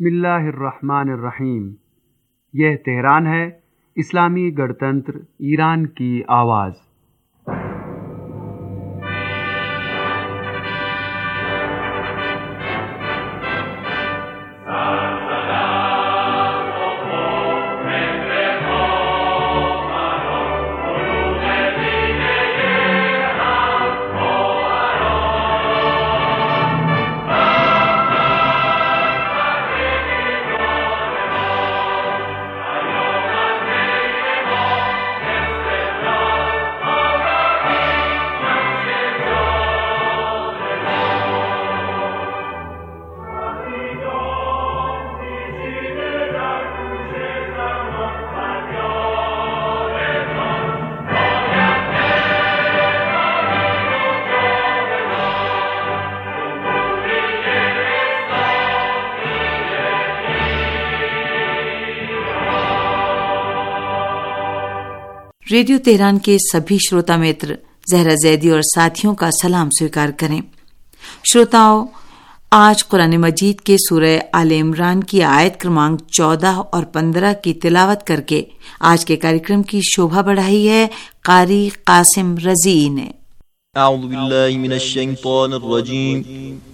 बिस्मिल्लाहिर्रहमानिर्रहीम। यह तेहरान है, इस्लामी गणतंत्र ईरान की आवाज़। रेडियो तेहरान के सभी श्रोता मित्र जहरा जैदी और साथियों का सलाम स्वीकार करें। श्रोताओं, आज कुरान मजीद के सूरह आले इमरान की आयत क्रमांक 14 और 15 की तिलावत करके आज के कार्यक्रम की शोभा बढ़ाई है कारी कासिम रजी ने। अऊज़ु बिल्लाहि मिनश शैतानिर रजीम।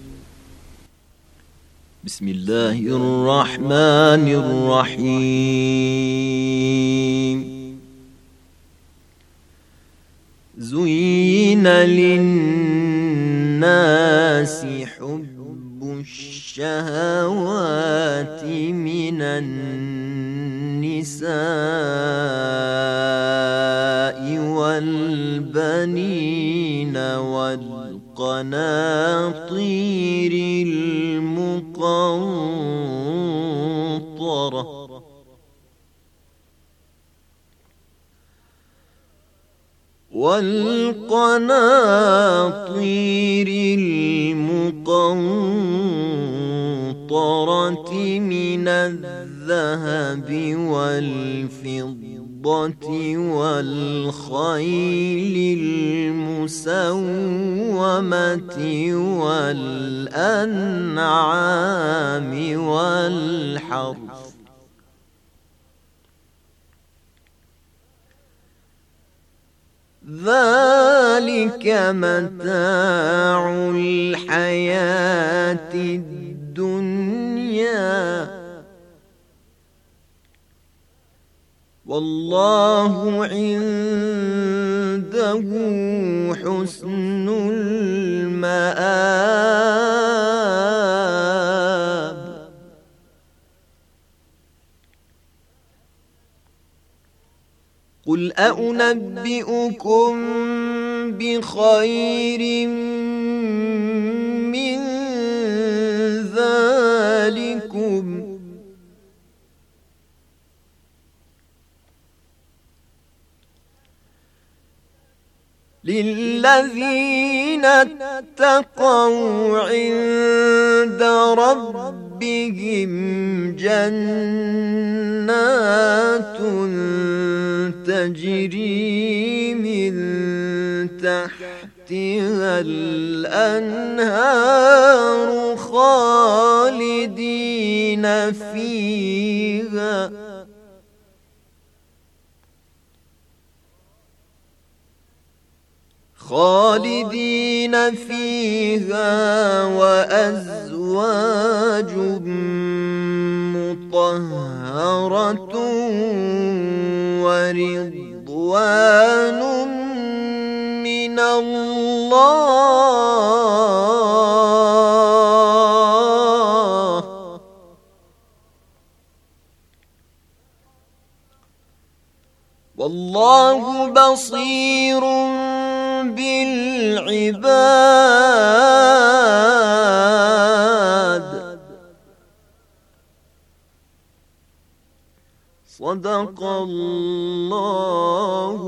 बिस्मिल्लाहिर रहमानिर रहीम। زين للناس حب الشهوات من النساء والبنين والقناطير المقنطرة والقناطير المقنطرة من الذهب والفضة والخيل المسومة والأنعام والحرث ذلك متاع الحياة الدنيا والله عنده حسن المآب قل أنبئكم بخير من ذلكم للذين اتقوا عند ربهم جنات تجري من تحتها الأنهار خالدين فيها وأزواج مطهرة ورضوان من الله والله بصير بالعباد صدق الله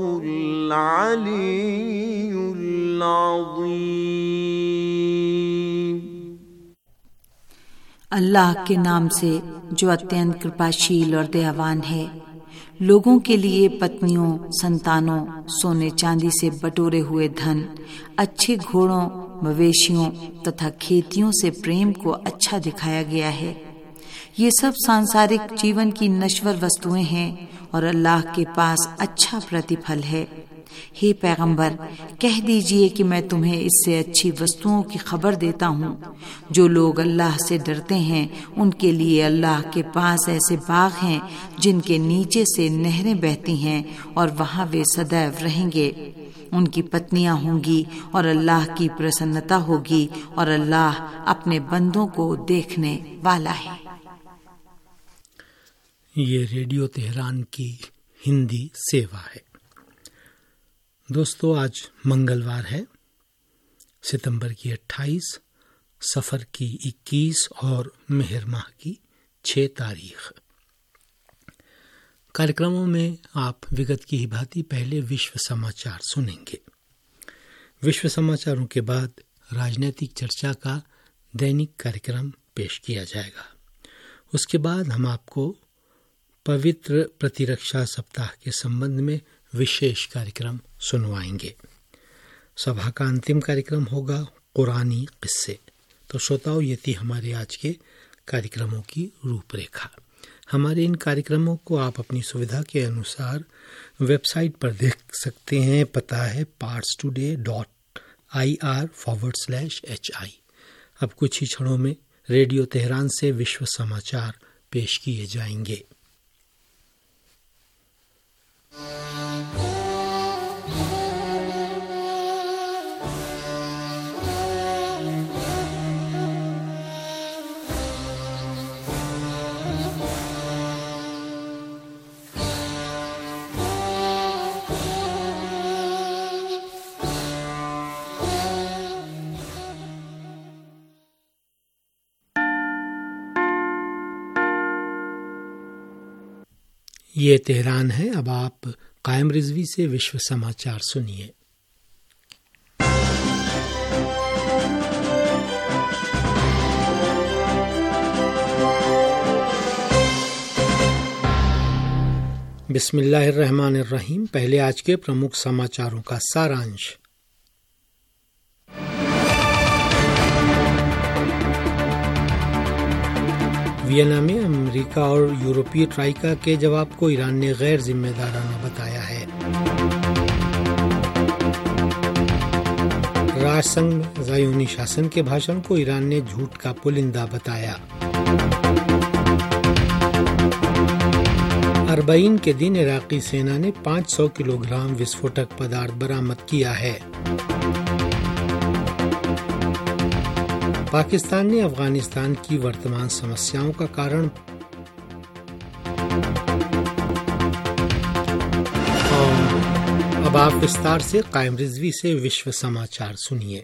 العلي العظيم। अल्लाह के नाम से जो अत्यंत कृपाशील और दयावान है। लोगों के लिए पत्नियों, संतानों, सोने चांदी से बटोरे हुए धन, अच्छे घोड़ों, मवेशियों तथा खेतियों से प्रेम को अच्छा दिखाया गया है। ये सब सांसारिक जीवन की नश्वर वस्तुएं हैं और अल्लाह के पास अच्छा प्रतिफल है। हे पैगंबर, कह दीजिए कि मैं तुम्हें इससे अच्छी वस्तुओं की खबर देता हूँ। जो लोग अल्लाह से डरते हैं उनके लिए अल्लाह के पास ऐसे बाग हैं जिनके नीचे से नहरें बहती हैं और वहाँ वे सदैव रहेंगे। उनकी पत्नियां होंगी और अल्लाह की प्रसन्नता होगी और अल्लाह अपने बंदों को देखने वाला है। ये रेडियो तेहरान की हिंदी सेवा है। दोस्तों, आज मंगलवार है, सितंबर की 28, सफर की 21 और मेहर माह की 6 तारीख। कार्यक्रमों में आप विगत की ही भांति पहले विश्व समाचार सुनेंगे। विश्व समाचारों के बाद राजनीतिक चर्चा का दैनिक कार्यक्रम पेश किया जाएगा। उसके बाद हम आपको पवित्र प्रतिरक्षा सप्ताह के संबंध में विशेष कार्यक्रम सुनवाएंगे। सभा का अंतिम कार्यक्रम होगा कुरानी किस्से। तो श्रोताओं, ये थी हमारे आज के कार्यक्रमों की रूपरेखा। हमारे इन कार्यक्रमों को आप अपनी सुविधा के अनुसार वेबसाइट पर देख सकते हैं। पता है parstoday.ir/hi। अब कुछ ही क्षणों में रेडियो तेहरान से विश्व समाचार पेश किए जाएंगे। ये तेहरान है। अब आप कायम रिजवी से विश्व समाचार सुनिए। बिस्मिल्लाहिर्रहमानिर्रहीम। पहले आज के प्रमुख समाचारों का सारांश। वियना में अमेरिका और यूरोपीय ट्राइका के जवाब को ईरान ने गैर जिम्मेदाराना बताया है। राष्ट्रसंघ में ज़ायोनी शासन के भाषण को ईरान ने झूठ का पुलिंदा बताया। अरबईन के दिन इराकी सेना ने 500 किलोग्राम विस्फोटक पदार्थ बरामद किया है। पाकिस्तान ने अफगानिस्तान की वर्तमान समस्याओं का कारण और अब आप विस्तार से कायम रिजवी से विश्व समाचार सुनिए।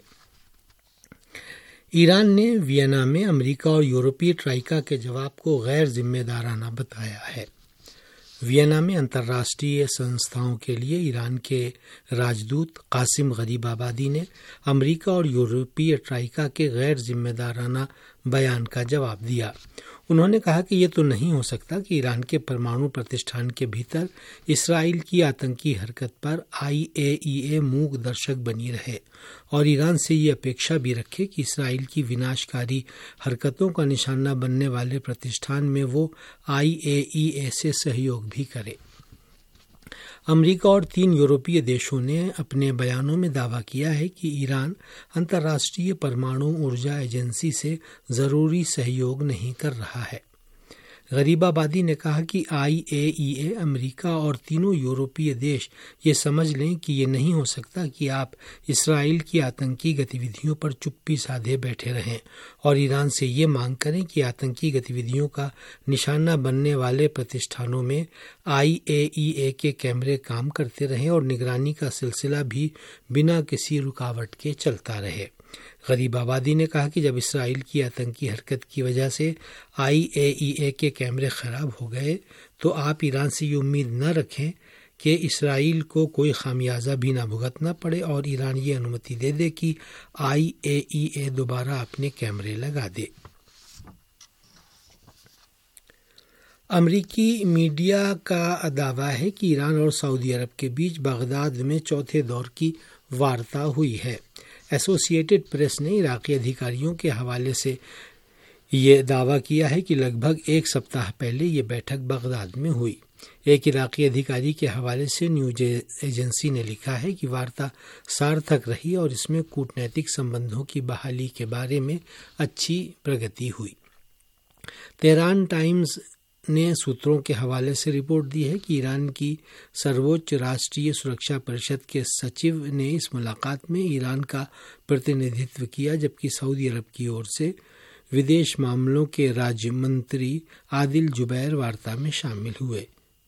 ईरान ने वियना में अमेरिका और यूरोपीय ट्राइका के जवाब को गैर जिम्मेदाराना बताया है। वियना में अंतर्राष्ट्रीय संस्थाओं के लिए ईरान के राजदूत कासिम गरीबाबादी ने अमेरिका और यूरोपीय ट्राइका के गैर जिम्मेदाराना बयान का जवाब दिया। उन्होंने कहा कि ये तो नहीं हो सकता कि ईरान के परमाणु प्रतिष्ठान के भीतर इसराइल की आतंकी हरकत पर IAEA मूक दर्शक बनी रहे और ईरान से ये अपेक्षा भी रखे कि इसराइल की विनाशकारी हरकतों का निशाना बनने वाले प्रतिष्ठान में वो IAEA से सहयोग भी करे। अमेरिका और 3 यूरोपीय देशों ने अपने बयानों में दावा किया है कि ईरान अंतर्राष्ट्रीय परमाणु ऊर्जा एजेंसी से जरूरी सहयोग नहीं कर रहा है। गरीबाबादी ने कहा कि IAEA, अमेरिका और तीनों यूरोपीय देश ये समझ लें कि ये नहीं हो सकता कि आप इसराइल की आतंकी गतिविधियों पर चुप्पी साधे बैठे रहें और ईरान से ये मांग करें कि आतंकी गतिविधियों का निशाना बनने वाले प्रतिष्ठानों में IAEA के कैमरे काम करते रहें और निगरानी का सिलसिला भी बिना किसी रुकावट के चलता रहे। गरीबाबादी ने कहा कि जब इसराइल की आतंकी हरकत की वजह से IAEA के कैमरे खराब हो गए तो आप ईरान से ये उम्मीद न रखें कि इसराइल को कोई खामियाजा भी ना भुगतना पड़े और ईरान ये अनुमति दे दे कि IAEA दोबारा अपने कैमरे लगा दे। अमरीकी मीडिया का दावा है कि ईरान और सऊदी अरब के बीच बगदाद में चौथे दौर की वार्ता हुई है। एसोसिएटेड प्रेस ने इराकी अधिकारियों के हवाले से ये दावा किया है कि लगभग एक सप्ताह पहले ये बैठक बगदाद में हुई। एक इराकी अधिकारी के हवाले से न्यूज एजेंसी ने लिखा है कि वार्ता सार्थक रही और इसमें कूटनैतिक संबंधों की बहाली के बारे में अच्छी प्रगति हुई। तेहरान टाइम्स ने सूत्रों के हवाले से रिपोर्ट दी है कि ईरान की सर्वोच्च राष्ट्रीय सुरक्षा परिषद के सचिव ने इस मुलाकात में ईरान का प्रतिनिधित्व किया, जबकि सऊदी अरब की ओर से विदेश मामलों के राज्य मंत्री आदिल जुबैर वार्ता में शामिल हुए।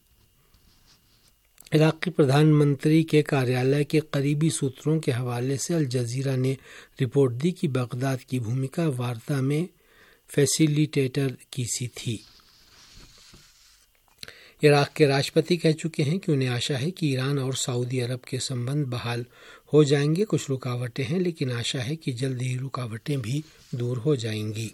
इराकी प्रधानमंत्री के कार्यालय के करीबी सूत्रों के हवाले से अल जजीरा ने रिपोर्ट दी कि बगदाद की भूमिका वार्ता में फैसिलिटेटर की सी थी। इराक के राष्ट्रपति कह चुके हैं कि उन्हें आशा है कि ईरान और सऊदी अरब के संबंध बहाल हो जाएंगे। कुछ रुकावटें हैं, लेकिन आशा है कि जल्द ही रुकावटें भी दूर हो जाएंगी।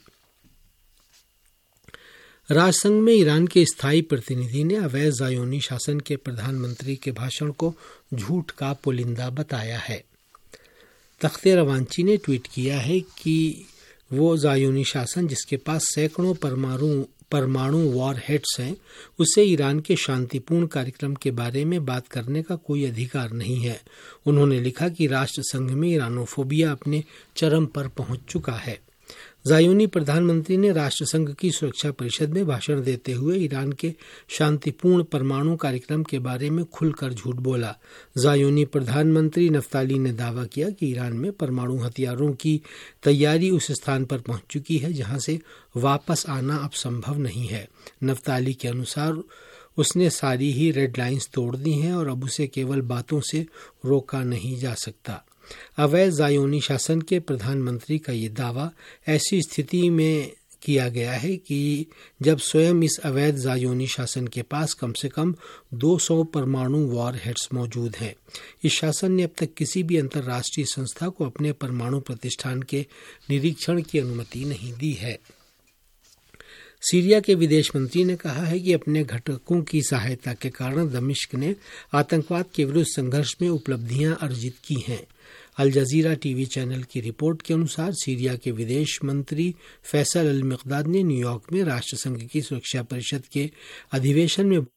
राजसंघ में ईरान के स्थायी प्रतिनिधि ने अवैध ज़ायोनी शासन के प्रधानमंत्री के भाषण को झूठ का पुलिंदा बताया है। तख्ते रवांची ने ट्वीट किया है कि वो ज़ायोनी शासन जिसके पास सैकड़ों परमाणु वॉर हेड्स हैं, उसे ईरान के शांतिपूर्ण कार्यक्रम के बारे में बात करने का कोई अधिकार नहीं है। उन्होंने लिखा कि राष्ट्र संघ में ईरानोफोबिया अपने चरम पर पहुंच चुका है। ज़ायोनी प्रधानमंत्री ने राष्ट्रसंघ की सुरक्षा परिषद में भाषण देते हुए ईरान के शांतिपूर्ण परमाणु कार्यक्रम के बारे में खुलकर झूठ बोला। ज़ायोनी प्रधानमंत्री नफ्ताली ने दावा किया कि ईरान में परमाणु हथियारों की तैयारी उस स्थान पर पहुंच चुकी है जहां से वापस आना अब संभव नहीं है। नफ्ताली के अनुसार उसने सारी ही रेड लाइंस तोड़ दी हैं और अब उसे केवल बातों से रोका नहीं जा सकता। अवैध ज़ायोनी शासन के प्रधानमंत्री का ये दावा ऐसी स्थिति में किया गया है कि जब स्वयं इस अवैध ज़ायोनी शासन के पास कम से कम 200 परमाणु वॉर हेड्स मौजूद हैं। इस शासन ने अब तक किसी भी अंतर्राष्ट्रीय संस्था को अपने परमाणु प्रतिष्ठान के निरीक्षण की अनुमति नहीं दी है। सीरिया के विदेश मंत्री ने कहा है कि अपने घटकों की सहायता के कारण दमिश्क ने आतंकवाद के विरुद्ध संघर्ष में उपलब्धियां अर्जित की हैं। अल जजीरा टीवी चैनल की रिपोर्ट के अनुसार सीरिया के विदेश मंत्री फैसल अल मिक़दाद ने न्यूयॉर्क में राष्ट्रसंघ की सुरक्षा परिषद के अधिवेशन में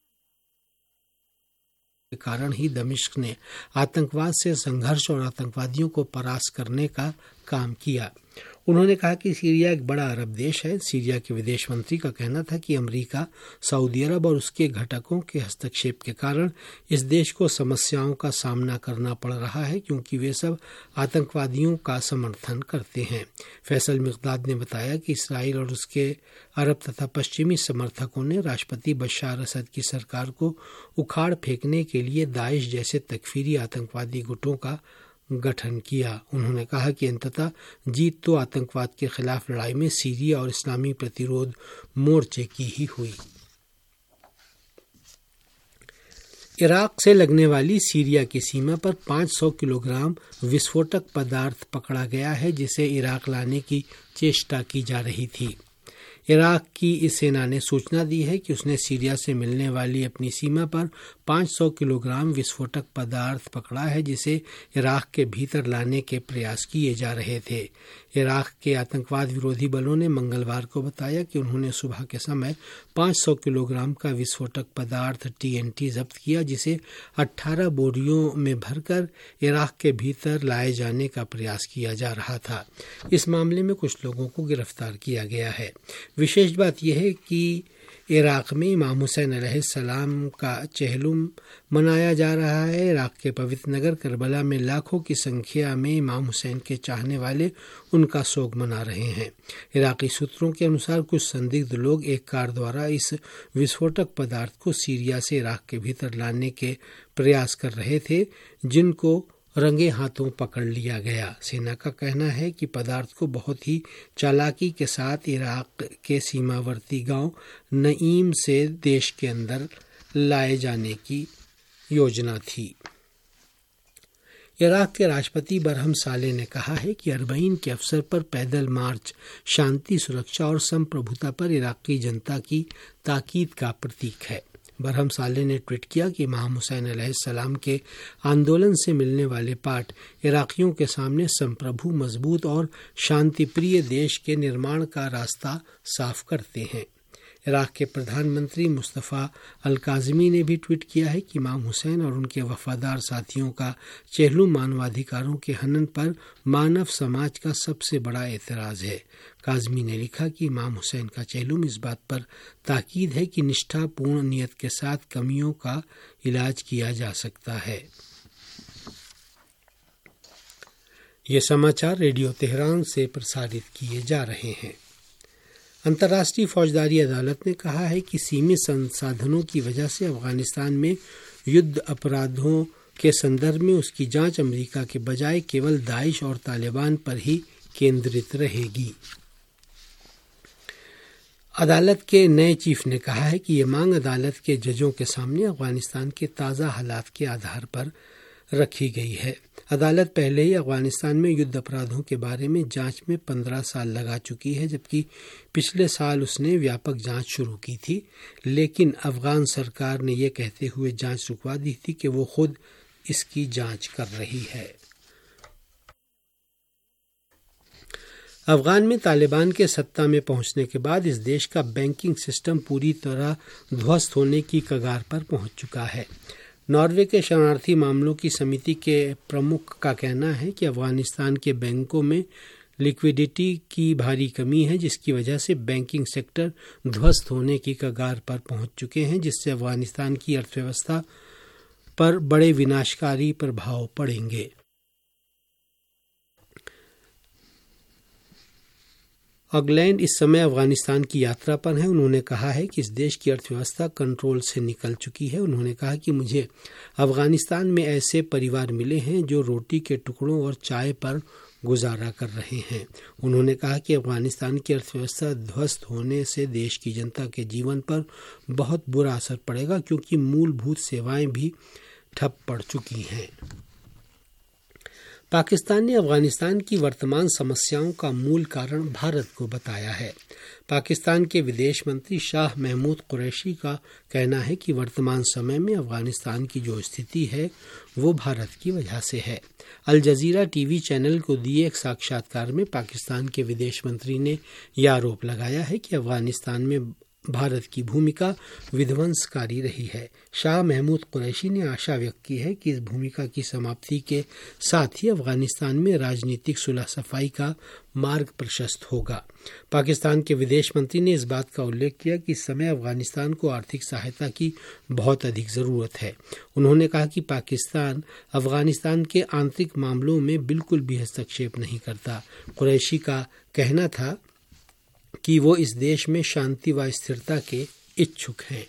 के कारण ही दमिश्क ने आतंकवाद से संघर्ष और आतंकवादियों को परास्त करने का काम किया। उन्होंने कहा कि सीरिया एक बड़ा अरब देश है। सीरिया के विदेश मंत्री का कहना था कि अमेरिका, सऊदी अरब और उसके घटकों के हस्तक्षेप के कारण इस देश को समस्याओं का सामना करना पड़ रहा है, क्योंकि वे सब आतंकवादियों का समर्थन करते हैं। फैसल मिक़दाद ने बताया कि इसराइल और उसके अरब तथा पश्चिमी समर्थकों ने राष्ट्रपति बशार असद की सरकार को उखाड़ फेंकने के लिए दाइश जैसे तकफीरी आतंकवादी गुटों का गठन किया। उन्होंने कहा कि अंततः जीत तो आतंकवाद के खिलाफ लड़ाई में सीरिया और इस्लामी प्रतिरोध मोर्चे की ही हुई। इराक से लगने वाली सीरिया की सीमा पर 500 किलोग्राम विस्फोटक पदार्थ पकड़ा गया है, जिसे इराक लाने की चेष्टा की जा रही थी। इराक की सेना ने सूचना दी है कि उसने सीरिया से मिलने वाली अपनी सीमा पर 500 किलोग्राम विस्फोटक पदार्थ पकड़ा है, जिसे इराक के भीतर लाने के प्रयास किए जा रहे थे। इराक के आतंकवाद विरोधी बलों ने मंगलवार को बताया कि उन्होंने सुबह के समय 500 किलोग्राम का विस्फोटक पदार्थ TNT जब्त किया, जिसे 18 बोरियों में भरकर इराक के भीतर लाए जाने का प्रयास किया जा रहा था। इस मामले में कुछ लोगों को गिरफ्तार किया गया है। विशेष बात यह है कि इराक में इमाम हुसैन अलैहिस्सलाम का चहलुम मनाया जा रहा है। इराक के पवित्र नगर करबला में लाखों की संख्या में इमाम हुसैन के चाहने वाले उनका शोक मना रहे हैं। इराकी सूत्रों के अनुसार कुछ संदिग्ध लोग एक कार द्वारा इस विस्फोटक पदार्थ को सीरिया से इराक के भीतर लाने के प्रयास कर रहे थे, जिनको रंगे हाथों पकड़ लिया गया। सेना का कहना है कि पदार्थ को बहुत ही चालाकी के साथ इराक के सीमावर्ती गांव नईम से देश के अंदर लाए जाने की योजना थी। इराक के राष्ट्रपति बरहम साले ने कहा है कि अरबईन के अवसर पर पैदल मार्च शांति, सुरक्षा और संप्रभुता पर इराक की जनता की ताकीद का प्रतीक है। बरहम साले ने ट्वीट किया कि इमाम हुसैन अलैहिस्सलाम के आंदोलन से मिलने वाले पाठ इराकियों के सामने संप्रभु, मजबूत और शांतिप्रिय देश के निर्माण का रास्ता साफ करते हैं। इराक के प्रधानमंत्री मुस्तफ़ा अल-काज़मी ने भी ट्वीट किया है कि इमाम हुसैन और उनके वफादार साथियों का चेहलू मानवाधिकारों के हनन पर मानव समाज का सबसे बड़ा एतराज़ है। काज़मी ने लिखा कि इमाम हुसैन का चेहलुम इस बात पर ताकीद है कि निष्ठापूर्ण नियत के साथ कमियों का इलाज किया जा सकता है। ये समाचार रेडियो तेहरान से प्रसारित किए जा रहे हैं। अंतर्राष्ट्रीय फौजदारी अदालत ने कहा है कि सीमित संसाधनों की वजह से अफगानिस्तान में युद्ध अपराधों के संदर्भ में उसकी जांच अमेरिका के बजाय केवल दाइश और तालिबान पर ही केंद्रित रहेगी। अदालत के नए चीफ ने कहा है कि ये मांग अदालत के जजों के सामने अफगानिस्तान के ताज़ा हालात के आधार पर रखी गई है। अदालत पहले ही अफगानिस्तान में युद्ध अपराधों के बारे में जांच में 15 साल लगा चुकी है, जबकि पिछले साल उसने व्यापक जांच शुरू की थी, लेकिन अफगान सरकार ने यह कहते हुए जांच रुकवा दी थी कि वो खुद इसकी जांच कर रही है। अफगान में तालिबान के सत्ता में पहुंचने के बाद इस देश का बैंकिंग सिस्टम पूरी तरह ध्वस्त होने की कगार पर पहुंच चुका है। नॉर्वे के शरणार्थी मामलों की समिति के प्रमुख का कहना है कि अफगानिस्तान के बैंकों में लिक्विडिटी की भारी कमी है, जिसकी वजह से बैंकिंग सेक्टर ध्वस्त होने की कगार पर पहुंच चुके हैं, जिससे अफगानिस्तान की अर्थव्यवस्था पर बड़े विनाशकारी प्रभाव पड़ेंगे। ऑकलैंड इस समय अफगानिस्तान की यात्रा पर हैं। उन्होंने कहा है कि इस देश की अर्थव्यवस्था कंट्रोल से निकल चुकी है। उन्होंने कहा कि मुझे अफगानिस्तान में ऐसे परिवार मिले हैं जो रोटी के टुकड़ों और चाय पर गुजारा कर रहे हैं। उन्होंने कहा कि अफगानिस्तान की अर्थव्यवस्था ध्वस्त होने से देश की जनता के जीवन पर बहुत बुरा असर पड़ेगा, क्योंकि मूलभूत सेवाएं भी ठप पड़ चुकी हैं। पाकिस्तान ने अफगानिस्तान की वर्तमान समस्याओं का मूल कारण भारत को बताया है। पाकिस्तान के विदेश मंत्री शाह महमूद कुरैशी का कहना है कि वर्तमान समय में अफगानिस्तान की जो स्थिति है वो भारत की वजह से है। अल जजीरा टीवी चैनल को दिए एक साक्षात्कार में पाकिस्तान के विदेश मंत्री ने यह आरोप लगाया है कि अफगानिस्तान में भारत की भूमिका विध्वंसकारी रही है। शाह महमूद कुरैशी ने आशा व्यक्त की है कि इस भूमिका की समाप्ति के साथ ही अफगानिस्तान में राजनीतिक सुलह सफाई का मार्ग प्रशस्त होगा। पाकिस्तान के विदेश मंत्री ने इस बात का उल्लेख किया कि इस समय अफगानिस्तान को आर्थिक सहायता की बहुत अधिक ज़रूरत है। उन्होंने कहा कि पाकिस्तान अफगानिस्तान के आंतरिक मामलों में बिल्कुल भी हस्तक्षेप नहीं करता। कुरैशी का कहना था कि वो इस देश में शांति व स्थिरता के इच्छुक हैं।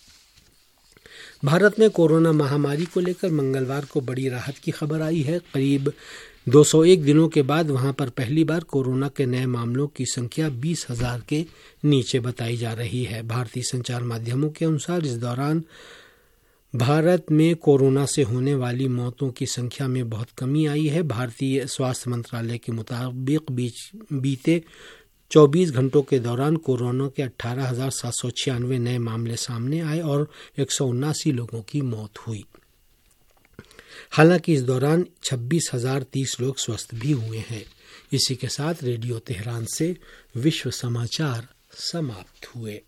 भारत में कोरोना महामारी को लेकर मंगलवार को बड़ी राहत की खबर आई है। करीब 201 दिनों के बाद वहां पर पहली बार कोरोना के नए मामलों की संख्या 20,000 के नीचे बताई जा रही है। भारतीय संचार माध्यमों के अनुसार इस दौरान भारत में कोरोना से होने वाली मौतों की संख्या में बहुत कमी आई है। भारतीय स्वास्थ्य मंत्रालय के मुताबिक बीते 24 घंटों के दौरान कोरोना के 18,796 नए मामले सामने आए और 179 लोगों की मौत हुई। हालांकि इस दौरान 26,030 लोग स्वस्थ भी हुए हैं। इसी के साथ रेडियो तेहरान से विश्व समाचार समाप्त हुए।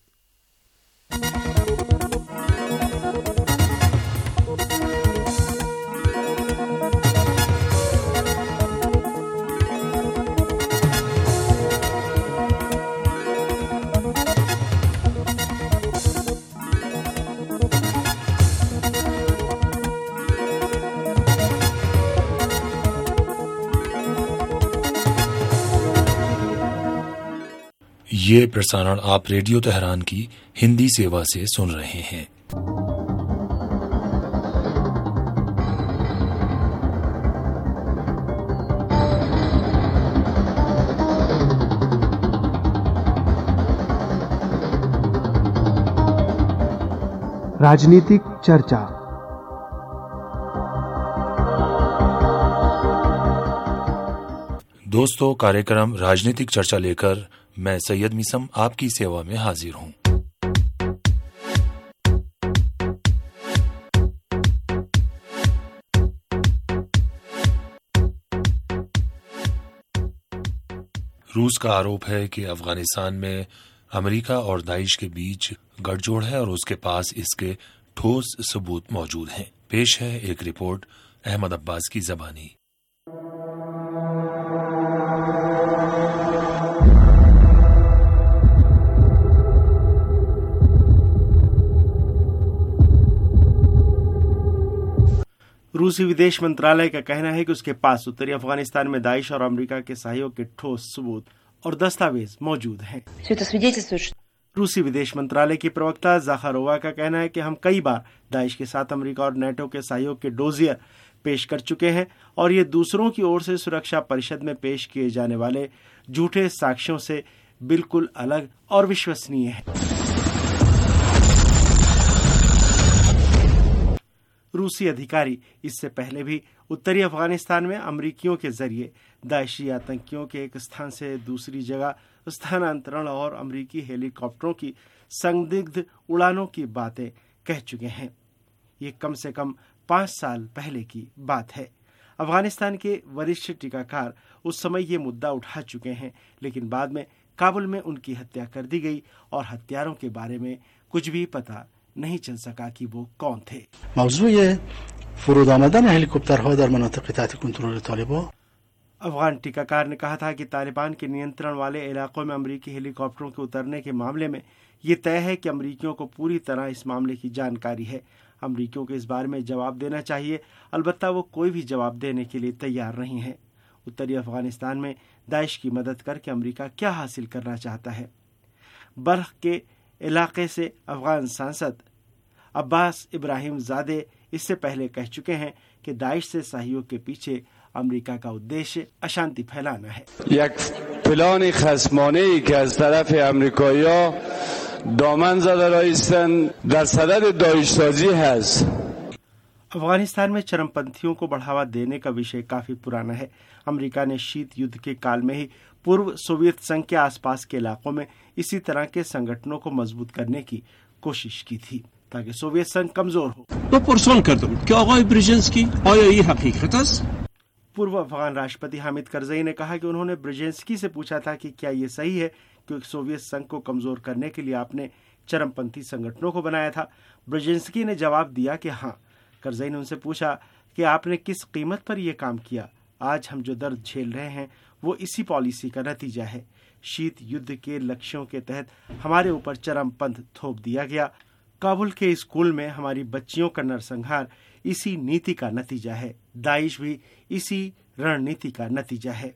ये प्रसारण आप रेडियो तेहरान की हिंदी सेवा से सुन रहे हैं। राजनीतिक चर्चा। दोस्तों, कार्यक्रम राजनीतिक चर्चा लेकर मैं सैयद मिसम आपकी सेवा में हाजिर हूं। रूस का आरोप है कि अफगानिस्तान में अमेरिका और दाइश के बीच गठजोड़ है और उसके पास इसके ठोस सबूत मौजूद हैं। पेश है एक रिपोर्ट अहमद अब्बास की ज़बानी। रूसी विदेश मंत्रालय का कहना है कि उसके पास उत्तरी अफगानिस्तान में दाइश और अमेरिका के सहयोग के ठोस सबूत और दस्तावेज मौजूद हैं। रूसी विदेश मंत्रालय की प्रवक्ता ज़ाखारोवा का कहना है कि हम कई बार दाइश के साथ अमेरिका और नेटो के सहयोग के डोजियर पेश कर चुके हैं और ये दूसरों की ओर से सुरक्षा परिषद में पेश किए जाने वाले झूठे साक्ष्यों से बिल्कुल अलग और विश्वसनीय है। रूसी अधिकारी इससे पहले भी उत्तरी अफगानिस्तान में अमेरिकियों के जरिए दाइशी आतंकियों के एक स्थान से दूसरी जगह स्थानांतरण और अमेरिकी हेलीकॉप्टरों की संदिग्ध उड़ानों की बातें कह चुके हैं। ये कम से कम 5 साल पहले की बात है। अफगानिस्तान के वरिष्ठ टीकाकार उस समय ये मुद्दा उठा चुके हैं, लेकिन बाद में काबुल में उनकी हत्या कर दी गई और हत्यारों के बारे में कुछ भी पता नहीं चल सका कि वो कौन थे। अफगान टीकाकार ने कहा था कि तालिबान के नियंत्रण वाले इलाकों में अमेरिकी हेलीकॉप्टरों के उतरने के मामले में ये तय है कि अमेरिकियों को पूरी तरह इस मामले की जानकारी है। अमेरिकियों को इस बारे में जवाब देना चाहिए, अलबत्ता वो कोई भी जवाब देने के लिए तैयार नहीं है। उत्तरी अफगानिस्तान में दाइश की मदद करके अमेरिका क्या हासिल करना चाहता है? बर्फ के इलाके से अफगान सांसद अब्बास इब्राहिम ज़ादे इससे पहले कह चुके हैं कि दाइश से सहयोग के पीछे अमेरिका का उद्देश्य अशांति फैलाना है। एक प्लान खसमानेई के از طرف امریکایی‌ها دامن زده رایستن در صدد داعش‌سازی هست। अफगानिस्तान में चरमपंथियों को बढ़ावा देने का विषय काफी पुराना है। अमेरिका ने शीत युद्ध के काल में ही पूर्व सोवियत संघ के आसपास के इलाकों में इसी तरह के संगठनों को मजबूत करने की कोशिश की थी ताकि सोवियत संघ कमजोर हो। पूर्व अफगान राष्ट्रपति हामिद करजई ने कहा कि उन्होंने ब्रेजिंस्की से पूछा था कि क्या ये सही है कि सोवियत संघ को कमजोर करने के लिए आपने चरमपंथी संगठनों को बनाया था। ब्रेजिंस्की ने जवाब दिया कि हाँ। करजई ने उनसे पूछा कि आपने किस कीमत पर यह काम किया। आज हम जो दर्द झेल रहे हैं वो इसी पॉलिसी का नतीजा है। शीत युद्ध के लक्ष्यों के तहत हमारे ऊपर चरमपंथ थोप दिया गया। काबुल के स्कूल में हमारी बच्चियों का नरसंहार इसी नीति का नतीजा है। दाइश भी इसी रणनीति का नतीजा है।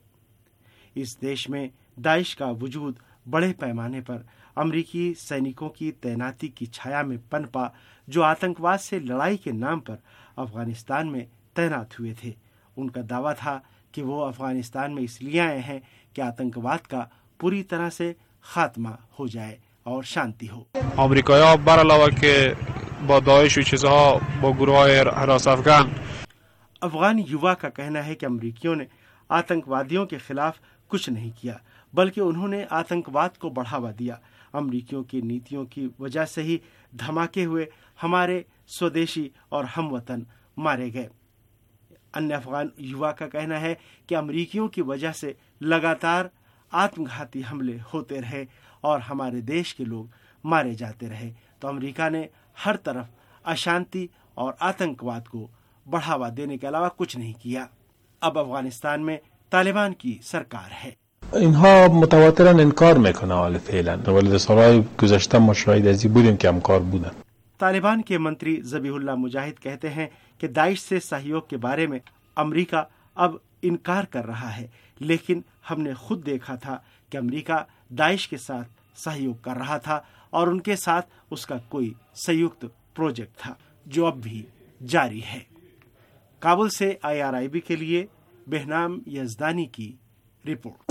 इस देश में दाइश का वजूद बड़े पैमाने पर अमेरिकी सैनिकों की तैनाती की छाया में पनपा, जो आतंकवाद से लड़ाई के नाम पर अफगानिस्तान में तैनात हुए थे। उनका दावा था कि वो अफगानिस्तान में इसलिए आए हैं कि आतंकवाद का पूरी तरह से खात्मा हो जाए और शांति हो। अमेरिकाया बरअलावा के با داعش و چیزها با گروه‌های حراس افغان अफगान युवा का कहना है कि अमेरिकियों ने आतंकवादियों के खिलाफ कुछ नहीं किया, बल्कि उन्होंने आतंकवाद को बढ़ावा दिया। अमेरिकियों की नीतियों की वजह से ही धमाके हुए, हमारे स्वदेशी और हमवतन मारे गए। अन्य अफगान युवा का कहना है कि अमेरिकियों की वजह से लगातार आत्मघाती हमले होते रहे और हमारे देश के लोग मारे जाते रहे, तो अमेरिका ने हर तरफ अशांति और आतंकवाद को बढ़ावा देने के अलावा कुछ नहीं किया। अब अफगानिस्तान में तालिबान की सरकार है। اینها متواتراً انکار میکنه حال فعلا، ولی در سالهای گذشته ما شاهد از این بودیم که همکار بودن. तालिबान के मंत्री ज़बीहुल्लाह मुजाहिद कहते हैं कि दाइश से सहयोग के बारे में अमेरिका अब इनकार कर रहा है, लेकिन हमने खुद देखा था कि अमेरिका दाइश के साथ सहयोग कर रहा था और उनके साथ उसका कोई संयुक्त प्रोजेक्ट था जो अब भी जारी है। काबुल से IRIB के लिए बेहनाम यज़दानी की रिपोर्ट।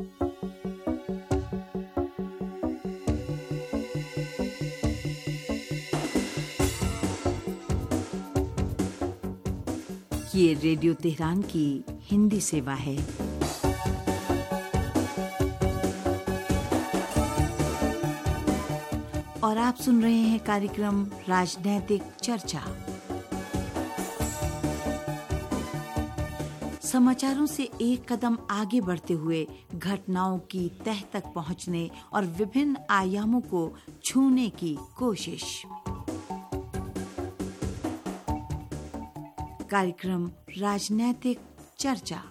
ये रेडियो तेहरान की हिंदी सेवा है। और आप सुन रहे हैं कार्यक्रम राजनैतिक चर्चा। समाचारों से एक कदम आगे बढ़ते हुए घटनाओं की तह तक पहुंचने और विभिन्न आयामों को छूने की कोशिश। कार्यक्रम राजनैतिक चर्चा।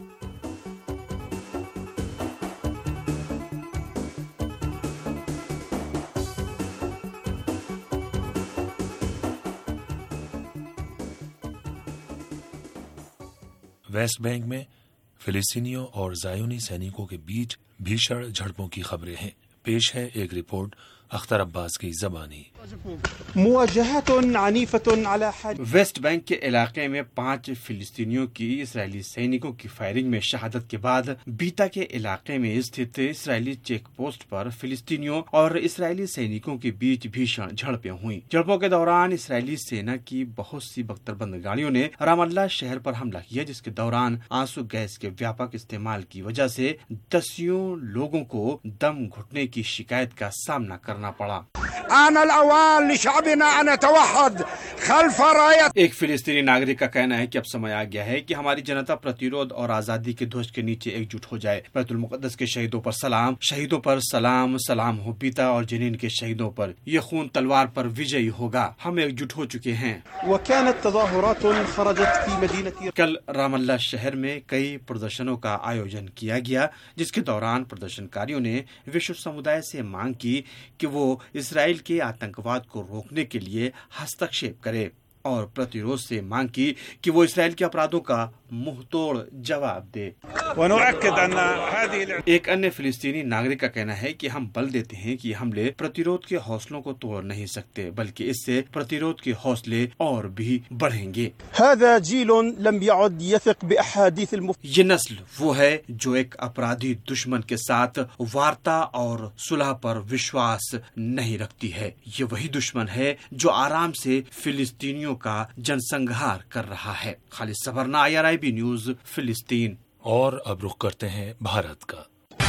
वेस्ट बैंक में फिलिस्तीनियों और ज़ायोनी सैनिकों के बीच भीषण झड़पों की खबरें हैं। पेश है एक रिपोर्ट अख्तर अब्बास की ज़बानी। वेस्ट बैंक के इलाके में 5 फिलिस्तीनियों की इजरायली सैनिकों की फायरिंग में शहादत के बाद बीता के इलाके में स्थित इजरायली चेक पोस्ट पर फिलिस्तीनियों और इजरायली सैनिकों के बीच भीषण झड़पें हुई। झड़पों के दौरान इजरायली सेना की बहुत सी बख्तरबंद गाड़ियों ने रामल्ला शहर पर हमला किया, जिसके दौरान आंसू गैस के व्यापक इस्तेमाल की वजह से दसियों लोगों को दम घुटने की शिकायत का सामना करना पड़ा। एक फिलिस्तीनी नागरिक का कहना है कि अब समय आ गया है कि हमारी जनता प्रतिरोध और आजादी के ध्वज के नीचे एकजुट हो जाए। बैतुल मुक़द्दस के शहीदों पर सलाम, शहीदों पर सलाम, सलाम हो पिता और जनीन के शहीदों पर। ये खून तलवार पर विजयी होगा। हम एकजुट हो चुके हैं। कल रामल्ला शहर में कई प्रदर्शनों का आयोजन किया गया, जिसके दौरान प्रदर्शनकारियों ने विश्व समुदाय से मांग की कि वो इजराइल के आतंकवाद को रोकने के लिए हस्तक्षेप करे और प्रतिरोध से मांग की कि वो इजराइल के अपराधों का मुंहतोड़ जवाब दे। एक अन्य फिलिस्तीनी नागरिक का कहना है कि हम बल देते हैं कि हमले प्रतिरोध के हौसलों को तोड़ नहीं सकते, बल्कि इससे प्रतिरोध के हौसले और भी बढ़ेंगे। ये नस्ल वो है जो एक अपराधी दुश्मन के साथ वार्ता और सुलह पर विश्वास नहीं रखती है। ये वही दुश्मन है जो आराम से फिलिस्तीनियों का जनसंहार कर रहा है। खालिद सबरना, IRIB न्यूज, फिलिस्तीन। और अब रुख करते हैं भारत का।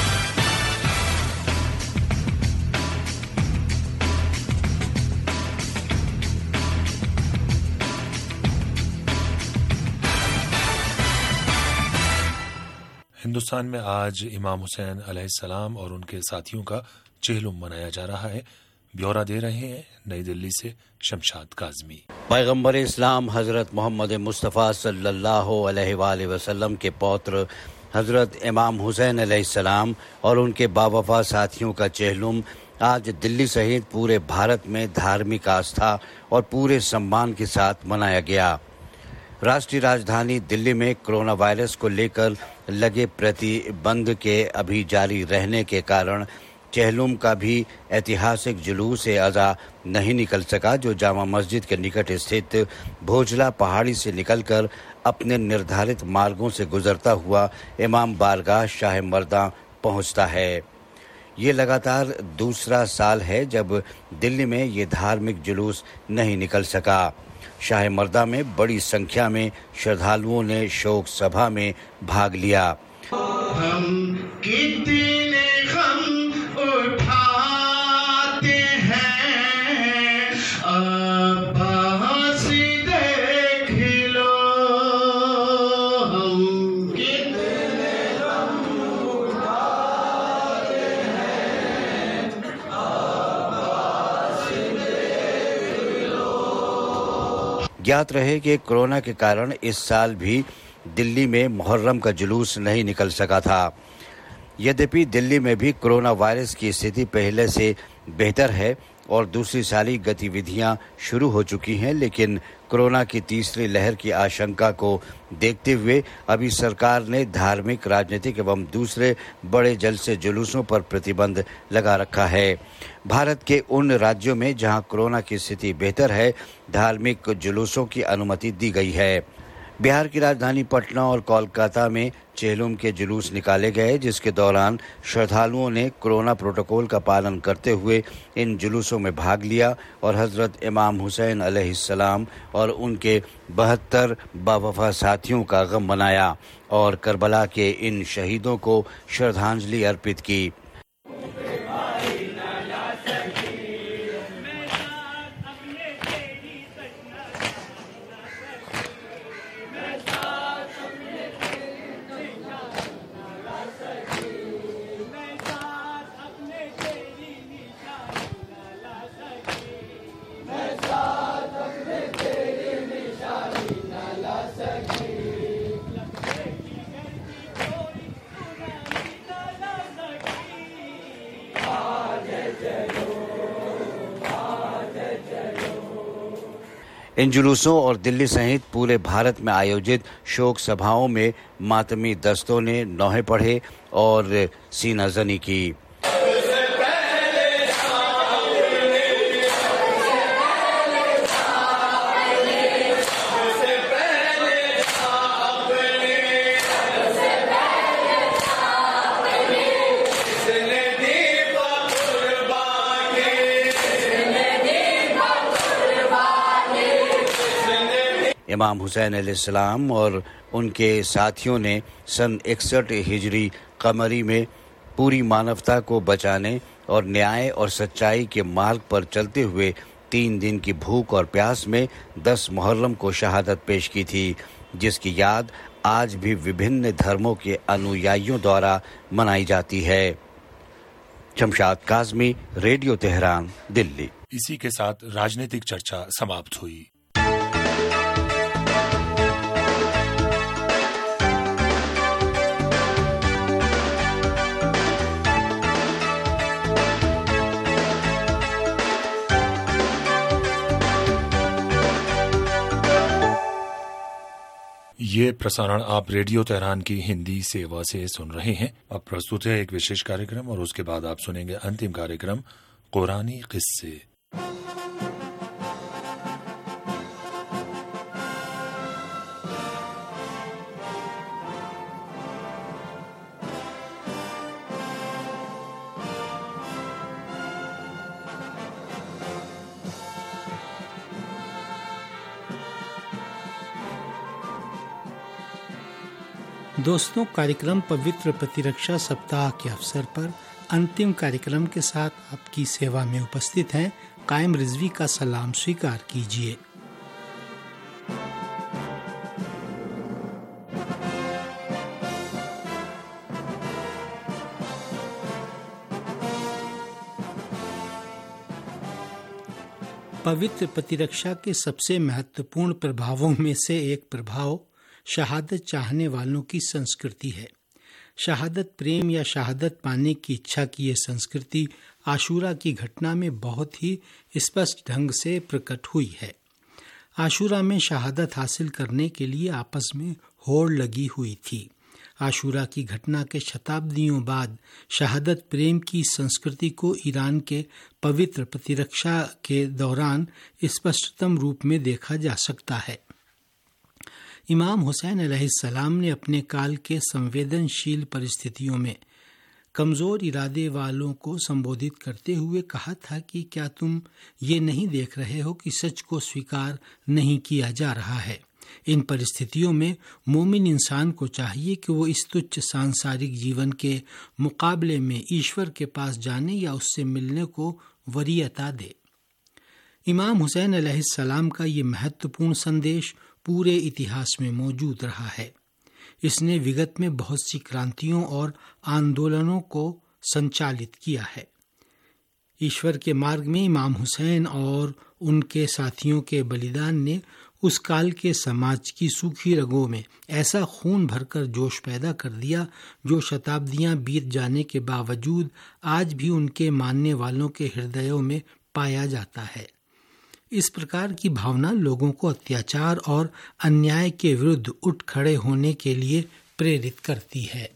हिंदुस्तान में आज इमाम हुसैन अलैहिस्सलाम और उनके साथियों का चेहलुम मनाया जा रहा है। ब्यौरा दे रहे हैं नई दिल्ली से शमशाद काज़मी। पैगम्बर इस्लाम हजरत मोहम्मद मुस्तफ़ा सल्लल्लाहु अलैहि वसल्लम के पौत्र हजरत इमाम हुसैन अलैहिस्सलाम और उनके बावफा साथियों का चेहलुम आज दिल्ली सहित पूरे भारत में धार्मिक आस्था और पूरे सम्मान के साथ मनाया गया। राष्ट्रीय राजधानी दिल्ली में कोरोना वायरस को लेकर लगे प्रतिबंध के अभी जारी रहने के कारण चेहलुम का भी ऐतिहासिक जुलूस अज़ा नहीं निकल सका, जो जामा मस्जिद के निकट स्थित भोजला पहाड़ी से निकलकर अपने निर्धारित मार्गों से गुजरता हुआ इमाम बारगाह शाह मर्दा पहुंचता है। ये लगातार दूसरा साल है जब दिल्ली में ये धार्मिक जुलूस नहीं निकल सका। शाह मर्दा में बड़ी संख्या में श्रद्धालुओं ने शोक सभा में भाग लिया। हम कितने उठाते हैं, अब्बास देख लो, हम कितने उठाते हैं, अब्बास देख लो। ज्ञात रहे कि कोरोना के कारण इस साल भी दिल्ली में मुहर्रम का जुलूस नहीं निकल सका था। यद्यपि दिल्ली में भी कोरोना वायरस की स्थिति पहले से बेहतर है और दूसरी साली गतिविधियां शुरू हो चुकी हैं, लेकिन कोरोना की तीसरी लहर की आशंका को देखते हुए अभी सरकार ने धार्मिक, राजनीतिक एवं दूसरे बड़े जलसे जुलूसों पर प्रतिबंध लगा रखा है। भारत के उन राज्यों में जहां कोरोना की स्थिति बेहतर है, धार्मिक जुलूसों की अनुमति दी गई है। बिहार की राजधानी पटना और कोलकाता में चेहलुम के जुलूस निकाले गए, जिसके दौरान श्रद्धालुओं ने कोरोना प्रोटोकॉल का पालन करते हुए इन जुलूसों में भाग लिया और हजरत इमाम हुसैन अलैहिस्सलाम और उनके 72 बावफा साथियों का गम मनाया और करबला के इन शहीदों को श्रद्धांजलि अर्पित की। इन जुलूसों और दिल्ली सहित पूरे भारत में आयोजित शोक सभाओं में मातमी दस्तों ने नौहे पढ़े और सीनाजनी की। इमाम हुसैन अलैहिस्सलाम और उनके साथियों ने सन 61 हिजरी कमरी में पूरी मानवता को बचाने और न्याय और सच्चाई के मार्ग पर चलते हुए 3 दिन की भूख और प्यास में 10 मुहर्रम को शहादत पेश की थी, जिसकी याद आज भी विभिन्न धर्मों के अनुयायियों द्वारा मनाई जाती है। Shamshad Kazmi, radio Tehran, Delhi. इसी के साथ राजनीतिक चर्चा समाप्त हुई। ये प्रसारण आप रेडियो तेहरान की हिंदी सेवा से सुन रहे हैं। अब प्रस्तुत है एक विशेष कार्यक्रम और उसके बाद आप सुनेंगे अंतिम कार्यक्रम कुरानी किस्से। दोस्तों, कार्यक्रम पवित्र प्रतिरक्षा सप्ताह के अवसर पर अंतिम कार्यक्रम के साथ आपकी सेवा में उपस्थित हैं कायम रिजवी का सलाम स्वीकार कीजिए। पवित्र प्रतिरक्षा के सबसे महत्वपूर्ण प्रभावों में से एक प्रभाव शहादत चाहने वालों की संस्कृति है। शहादत प्रेम या शहादत पाने की इच्छा की ये संस्कृति आशूरा की घटना में बहुत ही स्पष्ट ढंग से प्रकट हुई है। आशूरा में शहादत हासिल करने के लिए आपस में होड़ लगी हुई थी। आशूरा की घटना के शताब्दियों बाद शहादत प्रेम की संस्कृति को ईरान के पवित्र प्रतिरक्षा के दौरान स्पष्टतम रूप में देखा जा सकता है। इमाम हुसैन अलैहिस्सलाम ने अपने काल के संवेदनशील परिस्थितियों में कमज़ोर इरादे वालों को संबोधित करते हुए कहा था कि क्या तुम ये नहीं देख रहे हो कि सच को स्वीकार नहीं किया जा रहा है। इन परिस्थितियों में मोमिन इंसान को चाहिए कि वो इस तुच्छ सांसारिक जीवन के मुकाबले में ईश्वर के पास जाने या उससे मिलने को वरीयता दे। इमाम हुसैन अलैहिस्सलाम का ये महत्वपूर्ण संदेश पूरे इतिहास में मौजूद रहा है। इसने विगत में बहुत सी क्रांतियों और आंदोलनों को संचालित किया है। ईश्वर के मार्ग में इमाम हुसैन और उनके साथियों के बलिदान ने उस काल के समाज की सूखी रगों में ऐसा खून भरकर जोश पैदा कर दिया जो शताब्दियां बीत जाने के बावजूद आज भी उनके मानने वालों के हृदयों में पाया जाता है। इस प्रकार की भावना लोगों को अत्याचार और अन्याय के विरुद्ध उठ खड़े होने के लिए प्रेरित करती है।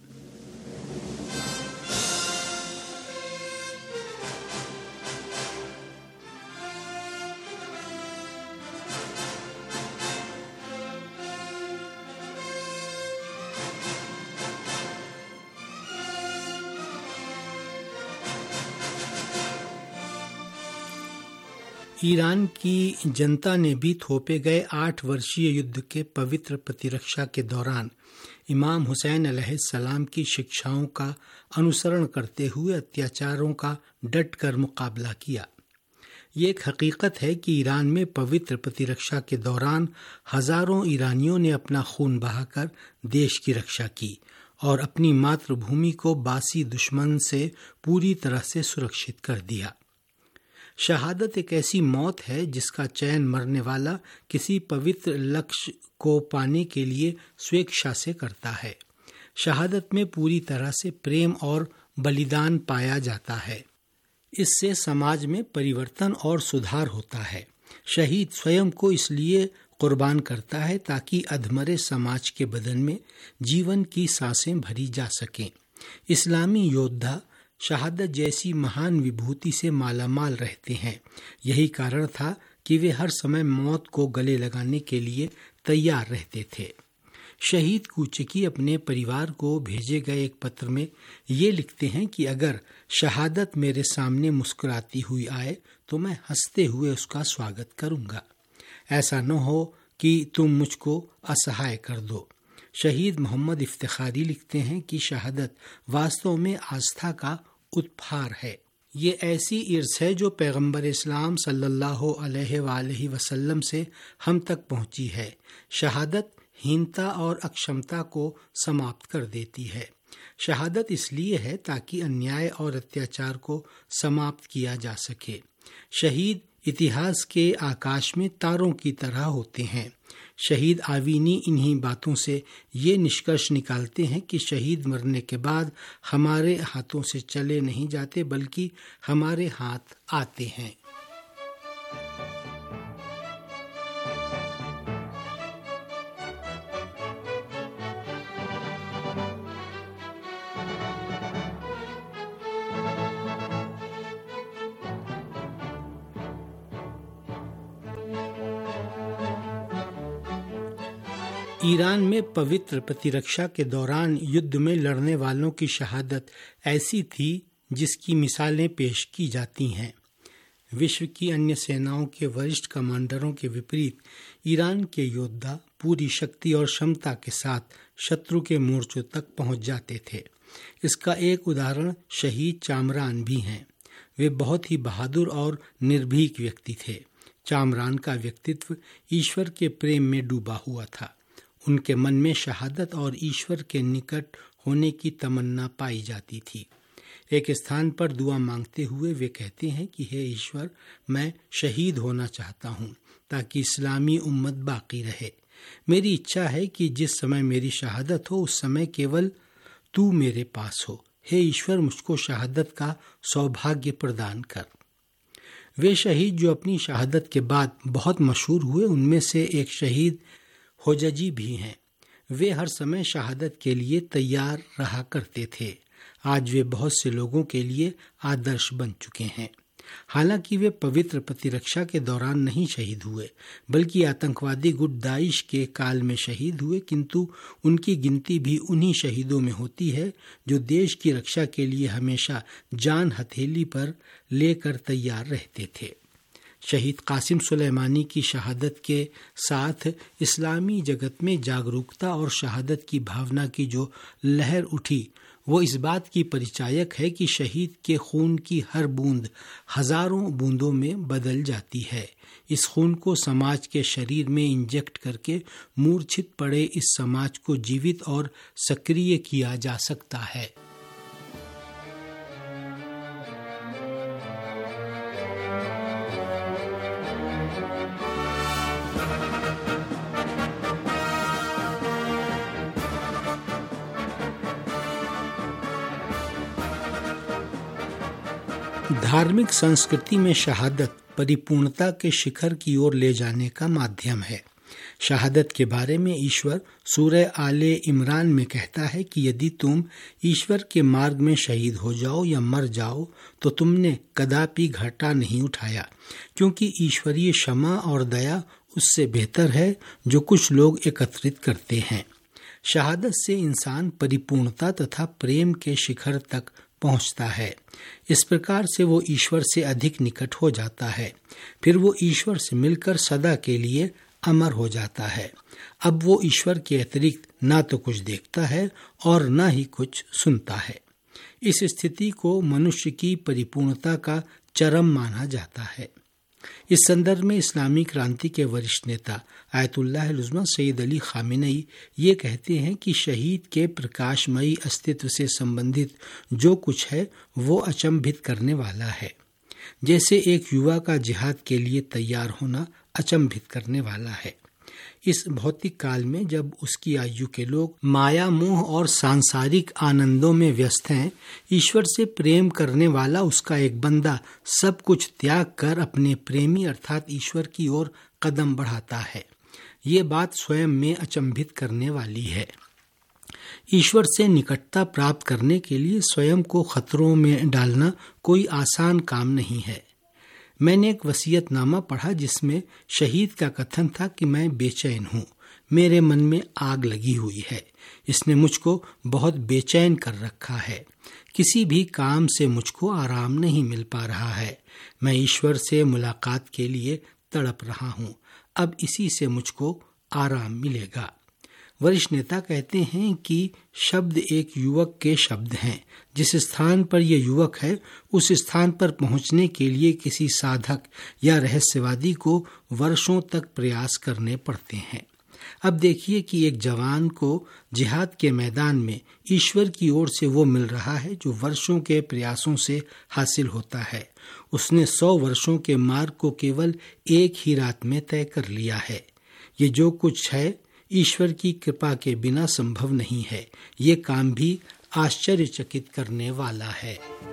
ईरान की जनता ने भी थोपे गए 8 वर्षीय युद्ध के पवित्र प्रतिरक्षा के दौरान इमाम हुसैन अलैहिस्सलाम की शिक्षाओं का अनुसरण करते हुए अत्याचारों का डट कर मुकाबला किया। ये एक हकीकत है कि ईरान में पवित्र प्रतिरक्षा के दौरान हजारों ईरानियों ने अपना खून बहाकर देश की रक्षा की और अपनी मातृभूमि को बासी दुश्मन से पूरी तरह से सुरक्षित कर दिया। शहादत एक ऐसी मौत है जिसका चयन मरने वाला किसी पवित्र लक्ष्य को पाने के लिए स्वेच्छा से करता है। शहादत में पूरी तरह से प्रेम और बलिदान पाया जाता है। इससे समाज में परिवर्तन और सुधार होता है। शहीद स्वयं को इसलिए कुर्बान करता है ताकि अधमरे समाज के बदन में जीवन की सांसें भरी जा सकें। इस्लामी योद्धा शहादत जैसी महान विभूति से मालामाल रहते हैं। यही कारण था कि वे हर समय मौत को गले लगाने के लिए तैयार रहते थे। शहीद कूचकी अपने परिवार को भेजे गए एक पत्र में ये लिखते हैं कि अगर शहादत मेरे सामने मुस्कुराती हुई आए तो मैं हंसते हुए उसका स्वागत करूंगा। ऐसा न हो कि तुम मुझको असहाय कर दो। शहीद मोहम्मद इफ्तिखारी लिखते हैं कि शहादत वास्तव में आस्था का उत्फार है। ये ऐसी इर्स है जो पैगंबर इस्लाम सल्लल्लाहु अलैहि वसल्लम से हम तक पहुंची है। शहादत हीनता और अक्षमता को समाप्त कर देती है। शहादत इसलिए है ताकि अन्याय और अत्याचार को समाप्त किया जा सके। शहीद इतिहास के आकाश में तारों की तरह होते हैं। शहीद आवीनी इन्हीं बातों से ये निष्कर्ष निकालते हैं कि शहीद मरने के बाद हमारे हाथों से चले नहीं जाते बल्कि हमारे हाथ आते हैं। ईरान में पवित्र प्रतिरक्षा के दौरान युद्ध में लड़ने वालों की शहादत ऐसी थी जिसकी मिसालें पेश की जाती हैं। विश्व की अन्य सेनाओं के वरिष्ठ कमांडरों के विपरीत ईरान के योद्धा पूरी शक्ति और क्षमता के साथ शत्रु के मोर्चों तक पहुंच जाते थे। इसका एक उदाहरण शहीद चामरान भी हैं। वे बहुत ही बहादुर और निर्भीक व्यक्ति थे। चामरान का व्यक्तित्व ईश्वर के प्रेम में डूबा हुआ था। उनके मन में शहादत और ईश्वर के निकट होने की तमन्ना पाई जाती थी। एक स्थान पर दुआ मांगते हुए वे कहते हैं कि हे ईश्वर, मैं शहीद होना चाहता हूँ ताकि इस्लामी उम्मत बाकी रहे। मेरी इच्छा है कि जिस समय मेरी शहादत हो उस समय केवल तू मेरे पास हो। हे ईश्वर, मुझको शहादत का सौभाग्य प्रदान कर। वे शहीद जो अपनी शहादत के बाद बहुत मशहूर हुए उनमें से एक शहीद होजजी भी हैं। वे हर समय शहादत के लिए तैयार रहा करते थे। आज वे बहुत से लोगों के लिए आदर्श बन चुके हैं। हालांकि वे पवित्र प्रतिरक्षा के दौरान नहीं शहीद हुए बल्कि आतंकवादी गुट दाइश के काल में शहीद हुए, किंतु उनकी गिनती भी उन्हीं शहीदों में होती है जो देश की रक्षा के लिए हमेशा जान हथेली पर लेकर तैयार रहते थे। शहीद कासिम सुलेमानी की शहादत के साथ इस्लामी जगत में जागरूकता और शहादत की भावना की जो लहर उठी वो इस बात की परिचायक है कि शहीद के खून की हर बूंद हजारों बूंदों में बदल जाती है। इस खून को समाज के शरीर में इंजेक्ट करके मूर्छित पड़े इस समाज को जीवित और सक्रिय किया जा सकता है। धार्मिक संस्कृति में शहादत परिपूर्णता के शिखर की ओर ले जाने का माध्यम है। शहादत के बारे में ईश्वर सूरह आले इमरान में कहता है कि यदि तुम ईश्वर के मार्ग में शहीद हो जाओ या मर जाओ तो तुमने कदापि घाटा नहीं उठाया, क्योंकि ईश्वरीय क्षमा और दया उससे बेहतर है जो कुछ लोग एकत्रित करते हैं। शहादत से इंसान परिपूर्णता तथा प्रेम के शिखर तक पहुंचता है। इस प्रकार से वो ईश्वर से अधिक निकट हो जाता है। फिर वो ईश्वर से मिलकर सदा के लिए अमर हो जाता है। अब वो ईश्वर के अतिरिक्त ना तो कुछ देखता है और ना ही कुछ सुनता है। इस स्थिति को मनुष्य की परिपूर्णता का चरम माना जाता है। इस संदर्भ में इस्लामी क्रांति के वरिष्ठ नेता Ayatollah Uzma Sayyed Ali Khamenei ये कहते हैं कि शहीद के प्रकाशमयी अस्तित्व से संबंधित जो कुछ है वो अचंभित करने वाला है। जैसे एक युवा का जिहाद के लिए तैयार होना अचंभित करने वाला है। इस भौतिक काल में जब उसकी आयु के लोग माया मोह और सांसारिक आनंदों में व्यस्त हैं, ईश्वर से प्रेम करने वाला उसका एक बंदा सब कुछ त्याग कर अपने प्रेमी अर्थात ईश्वर की ओर कदम बढ़ाता है। ये बात स्वयं में अचंभित करने वाली है। ईश्वर से निकटता प्राप्त करने के लिए स्वयं को खतरों में डालना कोई आसान काम नहीं है। मैंने एक वसीयतनामा पढ़ा जिसमें शहीद का कथन था कि मैं बेचैन हूँ, मेरे मन में आग लगी हुई है, इसने मुझको बहुत बेचैन कर रखा है, किसी भी काम से मुझको आराम नहीं मिल पा रहा है, मैं ईश्वर से मुलाकात के लिए तड़प रहा हूँ, अब इसी से मुझको आराम मिलेगा। वरिष्ठ नेता कहते हैं कि शब्द एक युवक के शब्द हैं। जिस स्थान पर यह युवक है उस स्थान पर पहुंचने के लिए किसी साधक या रहस्यवादी को वर्षों तक प्रयास करने पड़ते हैं। अब देखिए कि एक जवान को जिहाद के मैदान में ईश्वर की ओर से वो मिल रहा है जो वर्षों के प्रयासों से हासिल होता है। उसने 100 वर्षों के मार्ग को केवल एक ही रात में तय कर लिया है। ये जो कुछ है ईश्वर की कृपा के बिना संभव नहीं है। ये काम भी आश्चर्यचकित करने वाला है।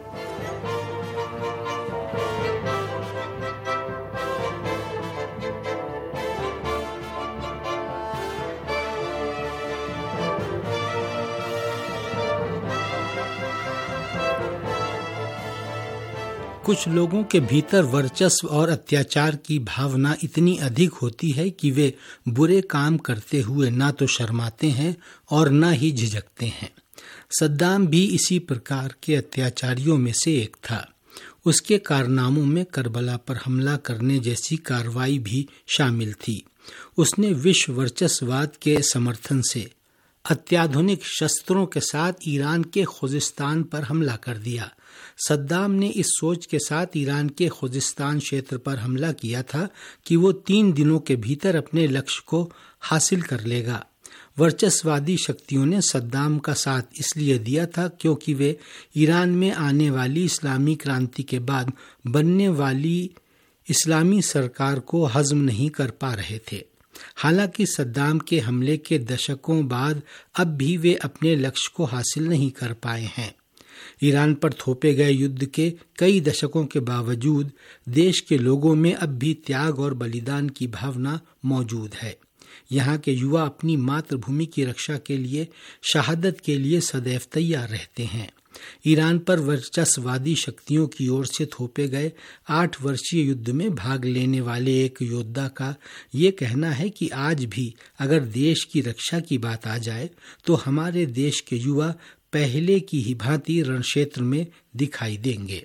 कुछ लोगों के भीतर वर्चस्व और अत्याचार की भावना इतनी अधिक होती है कि वे बुरे काम करते हुए ना तो शर्माते हैं और ना ही झिझकते हैं। सद्दाम भी इसी प्रकार के अत्याचारियों में से एक था। उसके कारनामों में करबला पर हमला करने जैसी कार्रवाई भी शामिल थी। उसने विश्व वर्चस्ववाद के समर्थन से अत्याधुनिक शस्त्रों के साथ ईरान के खुजिस्तान पर हमला कर दिया। सद्दाम ने इस सोच के साथ ईरान के खुजिस्तान क्षेत्र पर हमला किया था कि वो 3 दिनों के भीतर अपने लक्ष्य को हासिल कर लेगा। वर्चस्ववादी शक्तियों ने सद्दाम का साथ इसलिए दिया था क्योंकि वे ईरान में आने वाली इस्लामी क्रांति के बाद बनने वाली इस्लामी सरकार को हजम नहीं कर पा रहे थे। हालांकि सद्दाम के हमले के दशकों बाद अब भी वे अपने लक्ष्य को हासिल नहीं कर पाए हैं। ईरान पर थोपे गए युद्ध के कई दशकों के बावजूद देश के लोगों में अब भी त्याग और बलिदान की भावना मौजूद है। यहाँ के युवा अपनी मातृभूमि की रक्षा के लिए शहादत के लिए सदैव तैयार रहते हैं। ईरान पर वर्चस्ववादी शक्तियों की ओर से थोपे गए 8 वर्षीय युद्ध में भाग लेने वाले एक योद्धा का ये कहना है कि आज भी अगर देश की रक्षा की बात आ जाए तो हमारे देश के युवा पहले की ही भांति रणक्षेत्र में दिखाई देंगे।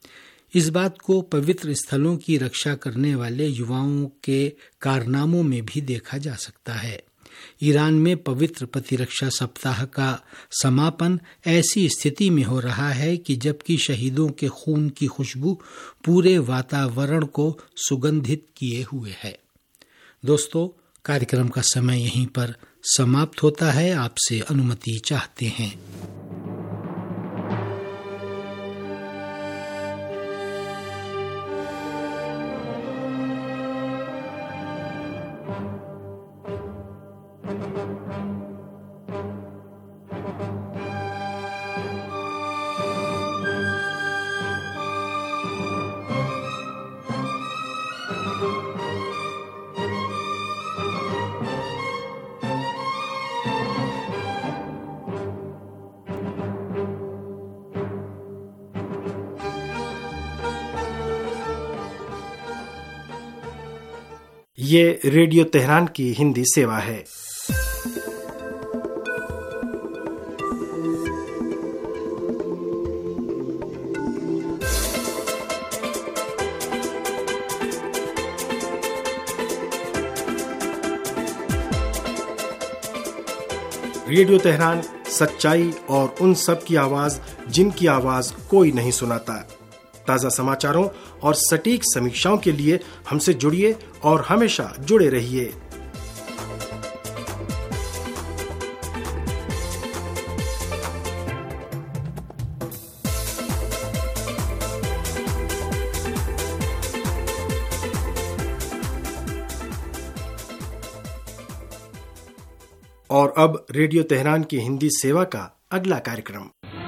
इस बात को पवित्र स्थलों की रक्षा करने वाले युवाओं के कारनामों में भी देखा जा सकता है। ईरान में पवित्र प्रतिरक्षा सप्ताह का समापन ऐसी स्थिति में हो रहा है कि जबकि शहीदों के खून की खुशबू पूरे वातावरण को सुगंधित किए हुए है। दोस्तों, कार्यक्रम का समय यहीं पर समाप्त होता है। आपसे अनुमति चाहते हैं। ये रेडियो तेहरान की हिंदी सेवा है। रेडियो तेहरान सच्चाई और उन सब की आवाज जिनकी आवाज कोई नहीं सुनाता। ताज़ा समाचारों और सटीक समीक्षाओं के लिए हमसे जुड़िए और हमेशा जुड़े रहिए। और अब रेडियो तेहरान की हिंदी सेवा का अगला कार्यक्रम।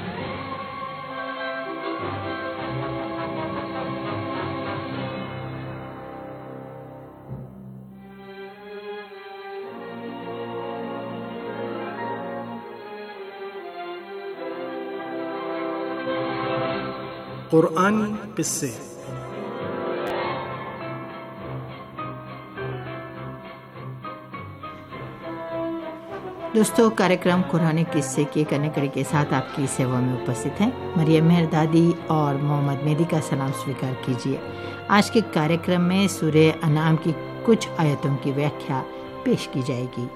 कुरानी किस्से। दोस्तों, कार्यक्रम कुरानी किस्से के कनेक्टर के साथ आपकी सेवा में उपस्थित हैं मरियम मेहर दादी और मोहम्मद मेहदी का सलाम स्वीकार कीजिए। आज के कार्यक्रम में सूरह अनाम की कुछ आयतों की व्याख्या पेश की जाएगी।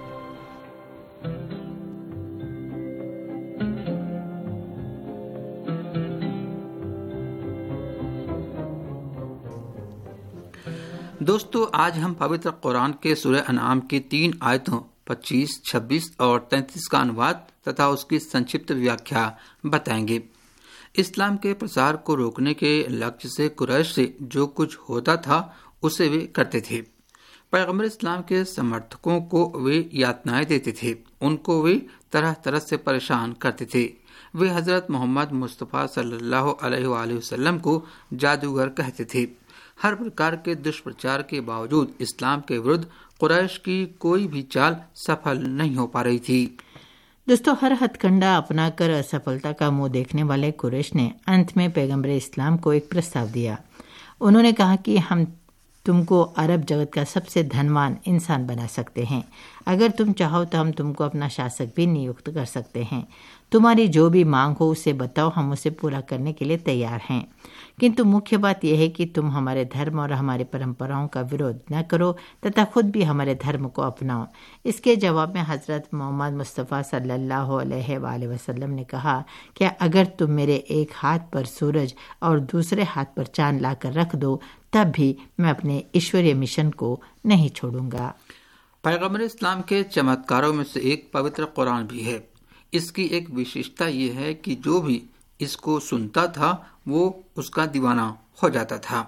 दोस्तों, आज हम पवित्र कुरान के सूरह अनाम की 3 आयतों 25, 26 और 33 का अनुवाद तथा उसकी संक्षिप्त व्याख्या बताएंगे। इस्लाम के प्रसार को रोकने के लक्ष्य से कुरैश से जो कुछ होता था उसे वे करते थे। पैगंबर इस्लाम के समर्थकों को वे यातनाएं देते थे, उनको वे तरह तरह से परेशान करते थे। वे हजरत मोहम्मद मुस्तफ़ा सल्लल्लाहु अलैहि वसल्लम को जादूगर कहते थे। हर प्रकार के दुष्प्रचार के बावजूद इस्लाम के विरुद्ध कुरैश की कोई भी चाल सफल नहीं हो पा रही थी। दोस्तों, हर हथकंडा अपनाकर असफलता का मुंह देखने वाले कुरैश ने अंत में पैगंबर इस्लाम को एक प्रस्ताव दिया। उन्होंने कहा कि हम तुमको अरब जगत का सबसे धनवान इंसान बना सकते हैं। अगर तुम चाहो तो हम तुमको अपना शासक भी नियुक्त कर सकते हैं। तुम्हारी जो भी मांग हो उसे बताओ, हम उसे पूरा करने के लिए तैयार हैं। किंतु मुख्य बात यह है कि तुम हमारे धर्म और हमारी परंपराओं का विरोध न करो तथा खुद भी हमारे धर्म को अपनाओ। इसके जवाब में हजरत मोहम्मद मुस्तफ़ा सल्लल्लाहु अलैहि वसल्लम ने कहा कि अगर तुम मेरे एक हाथ पर सूरज और दूसरे हाथ पर चांद लाकर रख दो तब भी मैं अपने ईश्वरीय मिशन को नहीं छोड़ूंगा। पैगंबर इस्लाम के चमत्कारों में से एक पवित्र कुरान भी है। इसकी एक विशेषता यह है कि जो भी इसको सुनता था वो उसका दीवाना हो जाता था।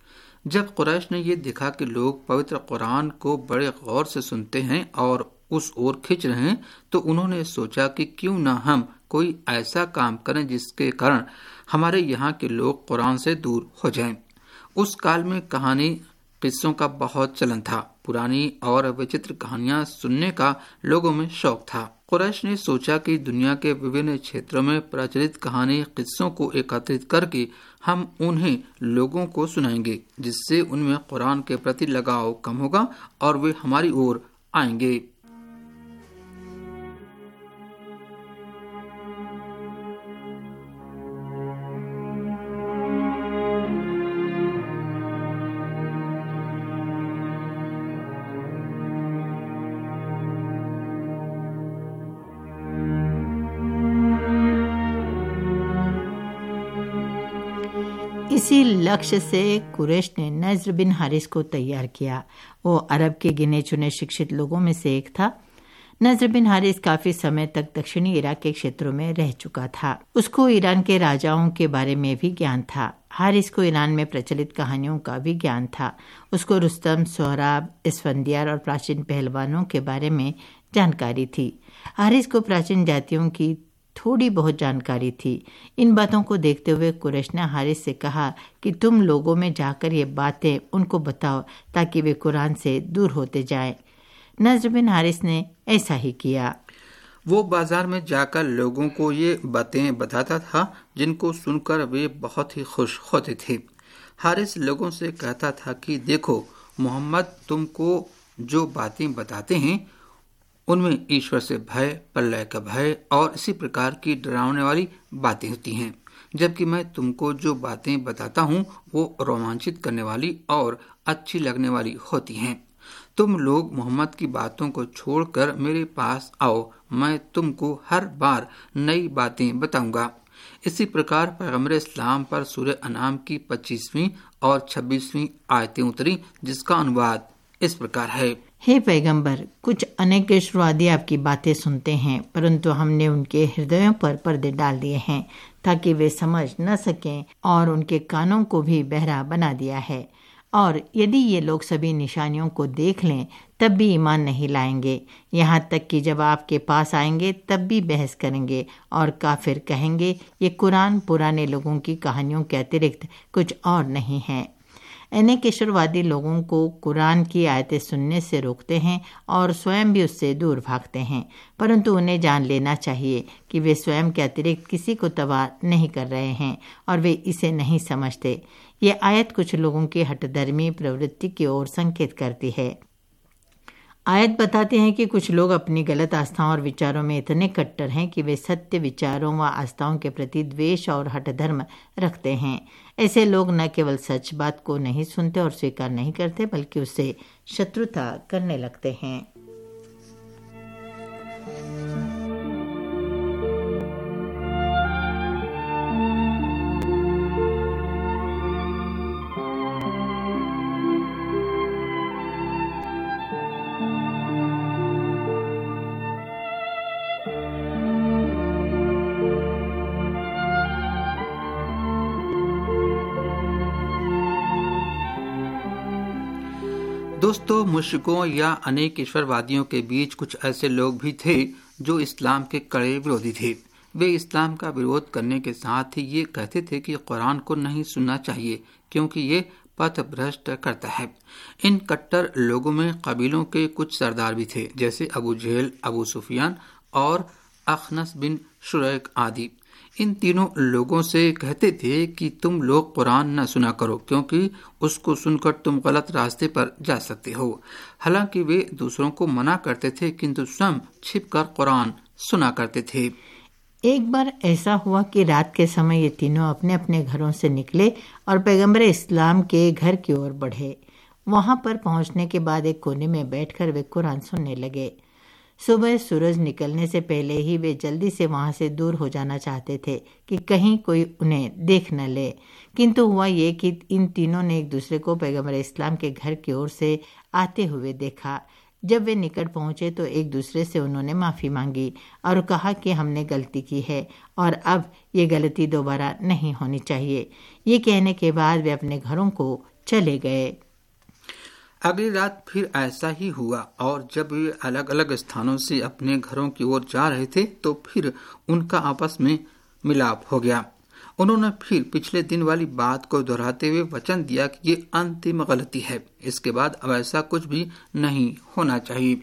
जब कुरैश ने यह देखा कि लोग पवित्र कुरान को बड़े गौर से सुनते हैं और उस ओर खिंच रहे हैं, तो उन्होंने सोचा कि क्यों न हम कोई ऐसा काम करें जिसके कारण हमारे यहाँ के लोग कुरान से दूर हो जाएं। उस काल में कहानी किस्सों का बहुत चलन था। पुरानी और विचित्र कहानियां सुनने का लोगों में शौक था। कुरैश ने सोचा कि दुनिया के विभिन्न क्षेत्रों में प्रचलित कहानी किस्सों को एकत्रित करके हम उन्हें लोगों को सुनाएंगे, जिससे उनमें कुरान के प्रति लगाव कम होगा और वे हमारी ओर आएंगे। इसी लक्ष्य से कुरैश ने नज़र बिन हारिस को तैयार किया। वो अरब के गिने चुने शिक्षित लोगों में से एक था। नज़र बिन हारिस काफी समय तक दक्षिणी इराक के क्षेत्रों में रह चुका था। उसको ईरान के राजाओं के बारे में भी ज्ञान था। हारिस को ईरान में प्रचलित कहानियों का भी ज्ञान था। उसको रुस्तम, सोहराब, इस्फंदियार और प्राचीन पहलवानों के बारे में जानकारी थी। हारिस को प्राचीन जातियों की थोड़ी बहुत जानकारी थी। इन बातों को देखते हुए कुरैश ने हारिस से कहा कि तुम लोगों में जाकर ये बातें उनको बताओ ताकि वे कुरान से दूर होते जाएं। नज़र बिन हारिस ने ऐसा ही किया। वो बाजार में जाकर लोगों को ये बातें बताता था, जिनको सुनकर वे बहुत ही खुश होते थे। हारिस लोगों से कहता था कि देखो, मोहम्मद तुमको जो बातें बताते हैं उनमें ईश्वर से भय, प्रलय का भय और इसी प्रकार की डरावने वाली बातें होती हैं, जबकि मैं तुमको जो बातें बताता हूँ वो रोमांचित करने वाली और अच्छी लगने वाली होती हैं। तुम लोग मोहम्मद की बातों को छोड़कर मेरे पास आओ, मैं तुमको हर बार नई बातें बताऊंगा। इसी प्रकार पैगंबर इस्लाम पर सूरह अनाम की 25वीं और 26वीं आयतें उतरी, जिसका अनुवाद इस प्रकार है। हे पैगंबर, कुछ अनेकेश्वरवादी आपकी बातें सुनते हैं, परंतु हमने उनके हृदयों पर पर्दे डाल दिए हैं ताकि वे समझ न सकें और उनके कानों को भी बहरा बना दिया है और यदि ये लोग सभी निशानियों को देख लें तब भी ईमान नहीं लाएंगे, यहाँ तक कि जब आपके पास आएंगे तब भी बहस करेंगे और काफिर कहेंगे ये कुरान पुराने लोगों की कहानियों के अतिरिक्त कुछ और नहीं है। अनेक ईश्वरवादी लोगों को कुरान की आयतें सुनने से रोकते हैं और स्वयं भी उससे दूर भागते हैं, परंतु उन्हें जान लेना चाहिए कि वे स्वयं के अतिरिक्त किसी को तबाह नहीं कर रहे हैं और वे इसे नहीं समझते। ये आयत कुछ लोगों की हठधर्मी प्रवृत्ति की ओर संकेत करती है। आयत बताते हैं कि कुछ लोग अपनी गलत आस्थाओं और विचारों में इतने कट्टर हैं कि वे सत्य विचारों व आस्थाओं के प्रति द्वेष और हठधर्म रखते हैं। ऐसे लोग न केवल सच बात को नहीं सुनते और स्वीकार नहीं करते, बल्कि उससे शत्रुता करने लगते हैं। दोस्तों, मुश्रिकों या अनेक ईश्वरवादियों के बीच कुछ ऐसे लोग भी थे जो इस्लाम के कड़े विरोधी थे। वे इस्लाम का विरोध करने के साथ ही ये कहते थे कि कुरान को नहीं सुनना चाहिए क्योंकि ये पथ भ्रष्ट करता है। इन कट्टर लोगों में कबीलों के कुछ सरदार भी थे, जैसे अबू जहल, अबू सुफियान और अखनस बिन शुरैक आदि। इन तीनों लोगों से कहते थे कि तुम लोग कुरान न सुना करो क्योंकि उसको सुनकर तुम गलत रास्ते पर जा सकते हो। हालांकि वे दूसरों को मना करते थे किंतु स्वयं छिपकर कुरान सुना करते थे। एक बार ऐसा हुआ कि रात के समय ये तीनों अपने अपने घरों से निकले और पैगंबर इस्लाम के घर की ओर बढ़े। वहां पर पहुंचने के बाद एक कोने में बैठकर वे कुरान सुनने लगे। सुबह सूरज निकलने से पहले ही वे जल्दी से वहां से दूर हो जाना चाहते थे कि कहीं कोई उन्हें देख न ले, किंतु हुआ ये कि इन तीनों ने एक दूसरे को पैगंबर इस्लाम के घर की ओर से आते हुए देखा। जब वे निकट पहुंचे तो एक दूसरे से उन्होंने माफ़ी मांगी और कहा कि हमने गलती की है और अब ये गलती दोबारा नहीं होनी चाहिए। ये कहने के बाद वे अपने घरों को चले गए। अगली रात फिर ऐसा ही हुआ और जब वे अलग अलग स्थानों से अपने घरों की ओर जा रहे थे तो फिर उनका आपस में मिलाप हो गया। उन्होंने फिर पिछले दिन वाली बात को दोहराते हुए वचन दिया कि ये अंतिम गलती है, इसके बाद अब ऐसा कुछ भी नहीं होना चाहिए।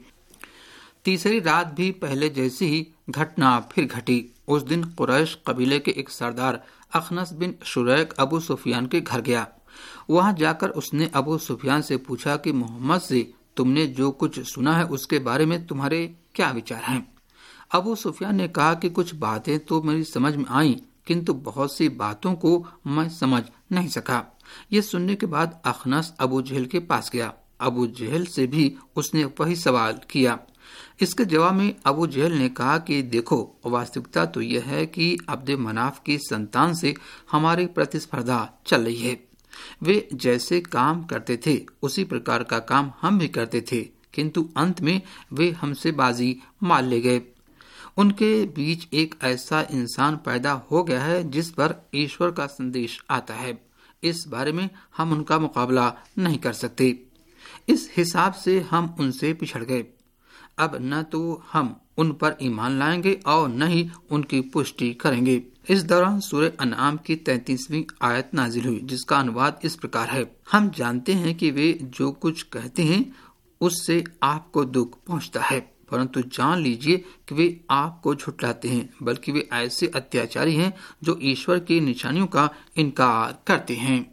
तीसरी रात भी पहले जैसी ही घटना फिर घटी। उस दिन कुरैश कबीले के एक सरदार अखनस बिन शुरैक अबू सुफियान के घर गया। वहां जाकर उसने अबू सुफियान से पूछा कि मोहम्मद से तुमने जो कुछ सुना है उसके बारे में तुम्हारे क्या विचार हैं। अबू सुफियान ने कहा कि कुछ बातें तो मेरी समझ में आई किंतु बहुत सी बातों को मैं समझ नहीं सका। ये सुनने के बाद अखनस अबू जहल के पास गया। अबू जहल से भी उसने वही सवाल किया। इसके जवाब में अबू जहल ने कहा कि देखो, वास्तविकता तो यह है कि अब्द मनाफ की संतान से हमारी प्रतिस्पर्धा चल रही है। वे जैसे काम करते थे उसी प्रकार का काम हम भी करते थे, किंतु अंत में वे हमसे बाजी मार ले गए। उनके बीच एक ऐसा इंसान पैदा हो गया है जिस पर ईश्वर का संदेश आता है। इस बारे में हम उनका मुकाबला नहीं कर सकते। इस हिसाब से हम उनसे पिछड़ गए। अब न तो हम उन पर ईमान लाएंगे और न ही उनकी पुष्टि करेंगे। इस दौरान सूरह अनआम की 33वीं आयत नाजिल हुई, जिसका अनुवाद इस प्रकार है। हम जानते हैं कि वे जो कुछ कहते हैं उससे आपको दुख पहुंचता है, परंतु जान लीजिए कि वे आपको झुठलाते हैं, बल्कि वे ऐसे अत्याचारी हैं जो ईश्वर की निशानियों का इनकार करते हैं।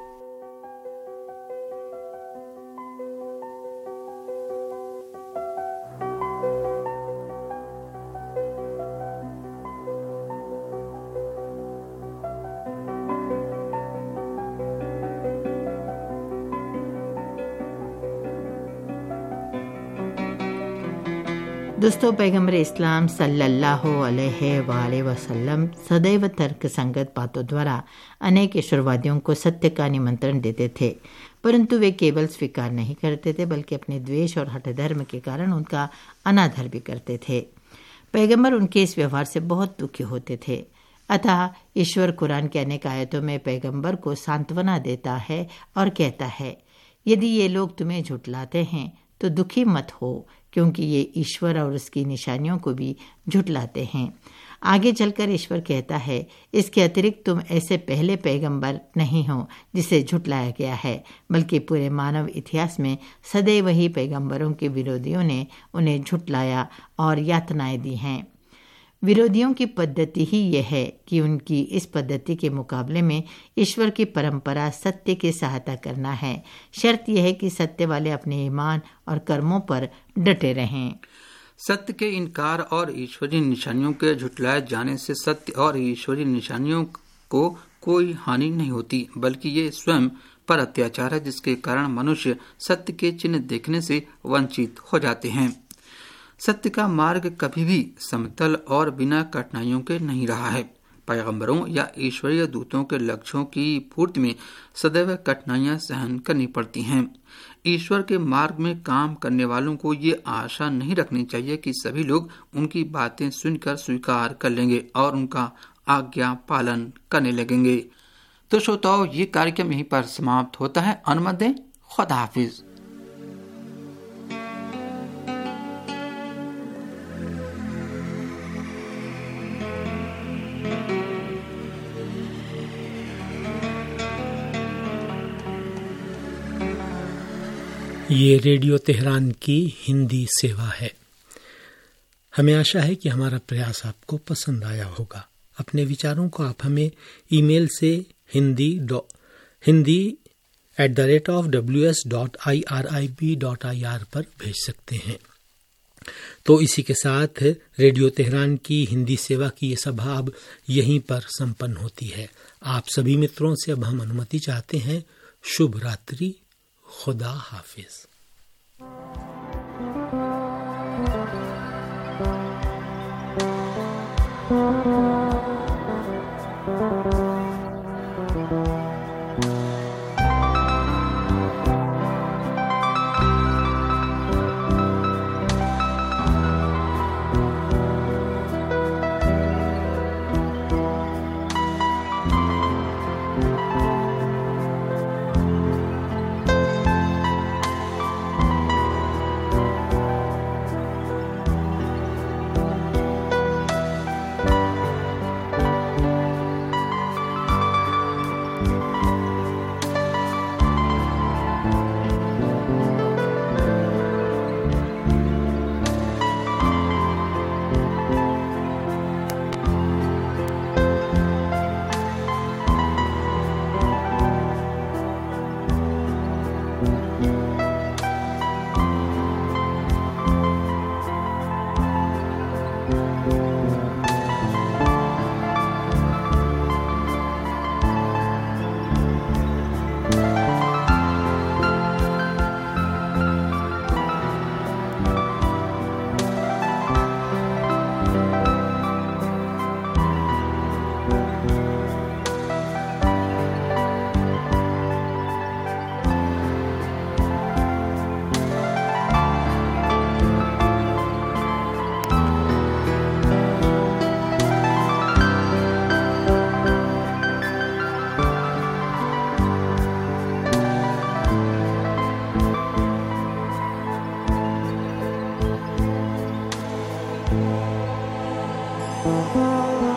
दोस्तों, पैगंबर इस्लाम सल्लल्लाहु अलैहि वसल्लम सदैव तर्क संगत बातों द्वारा अनेक ईश्वरवादियों को सत्य का निमंत्रण देते थे, परंतु वे केवल स्वीकार नहीं करते थे बल्कि अपने द्वेष और हठधर्म के कारण उनका अनादर भी करते थे। पैगंबर उनके इस व्यवहार से बहुत दुखी होते थे। अतः ईश्वर कुरान के अनेक आयतों में पैगंबर को सांत्वना देता है और कहता है यदि ये लोग तुम्हें झुठलाते हैं तो दुखी मत हो, क्योंकि ये ईश्वर और उसकी निशानियों को भी झुठलाते हैं। आगे चलकर ईश्वर कहता है, इसके अतिरिक्त तुम ऐसे पहले पैगंबर नहीं हो जिसे झुठलाया गया है, बल्कि पूरे मानव इतिहास में सदैव ही पैगंबरों के विरोधियों ने उन्हें झुठलाया और यातनाएं दी हैं। विरोधियों की पद्धति ही यह है कि उनकी इस पद्धति के मुकाबले में ईश्वर की परंपरा सत्य की सहायता करना है। शर्त यह है कि सत्य वाले अपने ईमान और कर्मों पर डटे रहें। सत्य के इनकार और ईश्वरीय निशानियों के झुठलाए जाने से सत्य और ईश्वरीय निशानियों को कोई हानि नहीं होती, बल्कि ये स्वयं पर अत्याचार है, जिसके कारण मनुष्य सत्य के चिन्ह देखने से वंचित हो जाते हैं। सत्य का मार्ग कभी भी समतल और बिना कठिनाइयों के नहीं रहा है। पैगंबरों या ईश्वरीय दूतों के लक्ष्यों की पूर्ति में सदैव कठिनाइयां सहन करनी पड़ती हैं। ईश्वर के मार्ग में काम करने वालों को ये आशा नहीं रखनी चाहिए कि सभी लोग उनकी बातें सुनकर स्वीकार कर लेंगे और उनका आज्ञा पालन करने लगेंगे। तो श्रोताओ, ये कार्यक्रम यहीं पर समाप्त होता है। अनुमति दें। खुदा हाफिज। ये रेडियो तेहरान की हिंदी सेवा है। हमें आशा है कि हमारा प्रयास आपको पसंद आया होगा। अपने विचारों को आप हमें ईमेल से hindi@ws.irib.ir पर भेज सकते हैं। तो इसी के साथ रेडियो तेहरान की हिंदी सेवा की ये सभा अब यहीं पर संपन्न होती है। आप सभी मित्रों से अब हम अनुमति चाहते हैं। शुभ रात्रि। खुदा हाफिज। Thank you.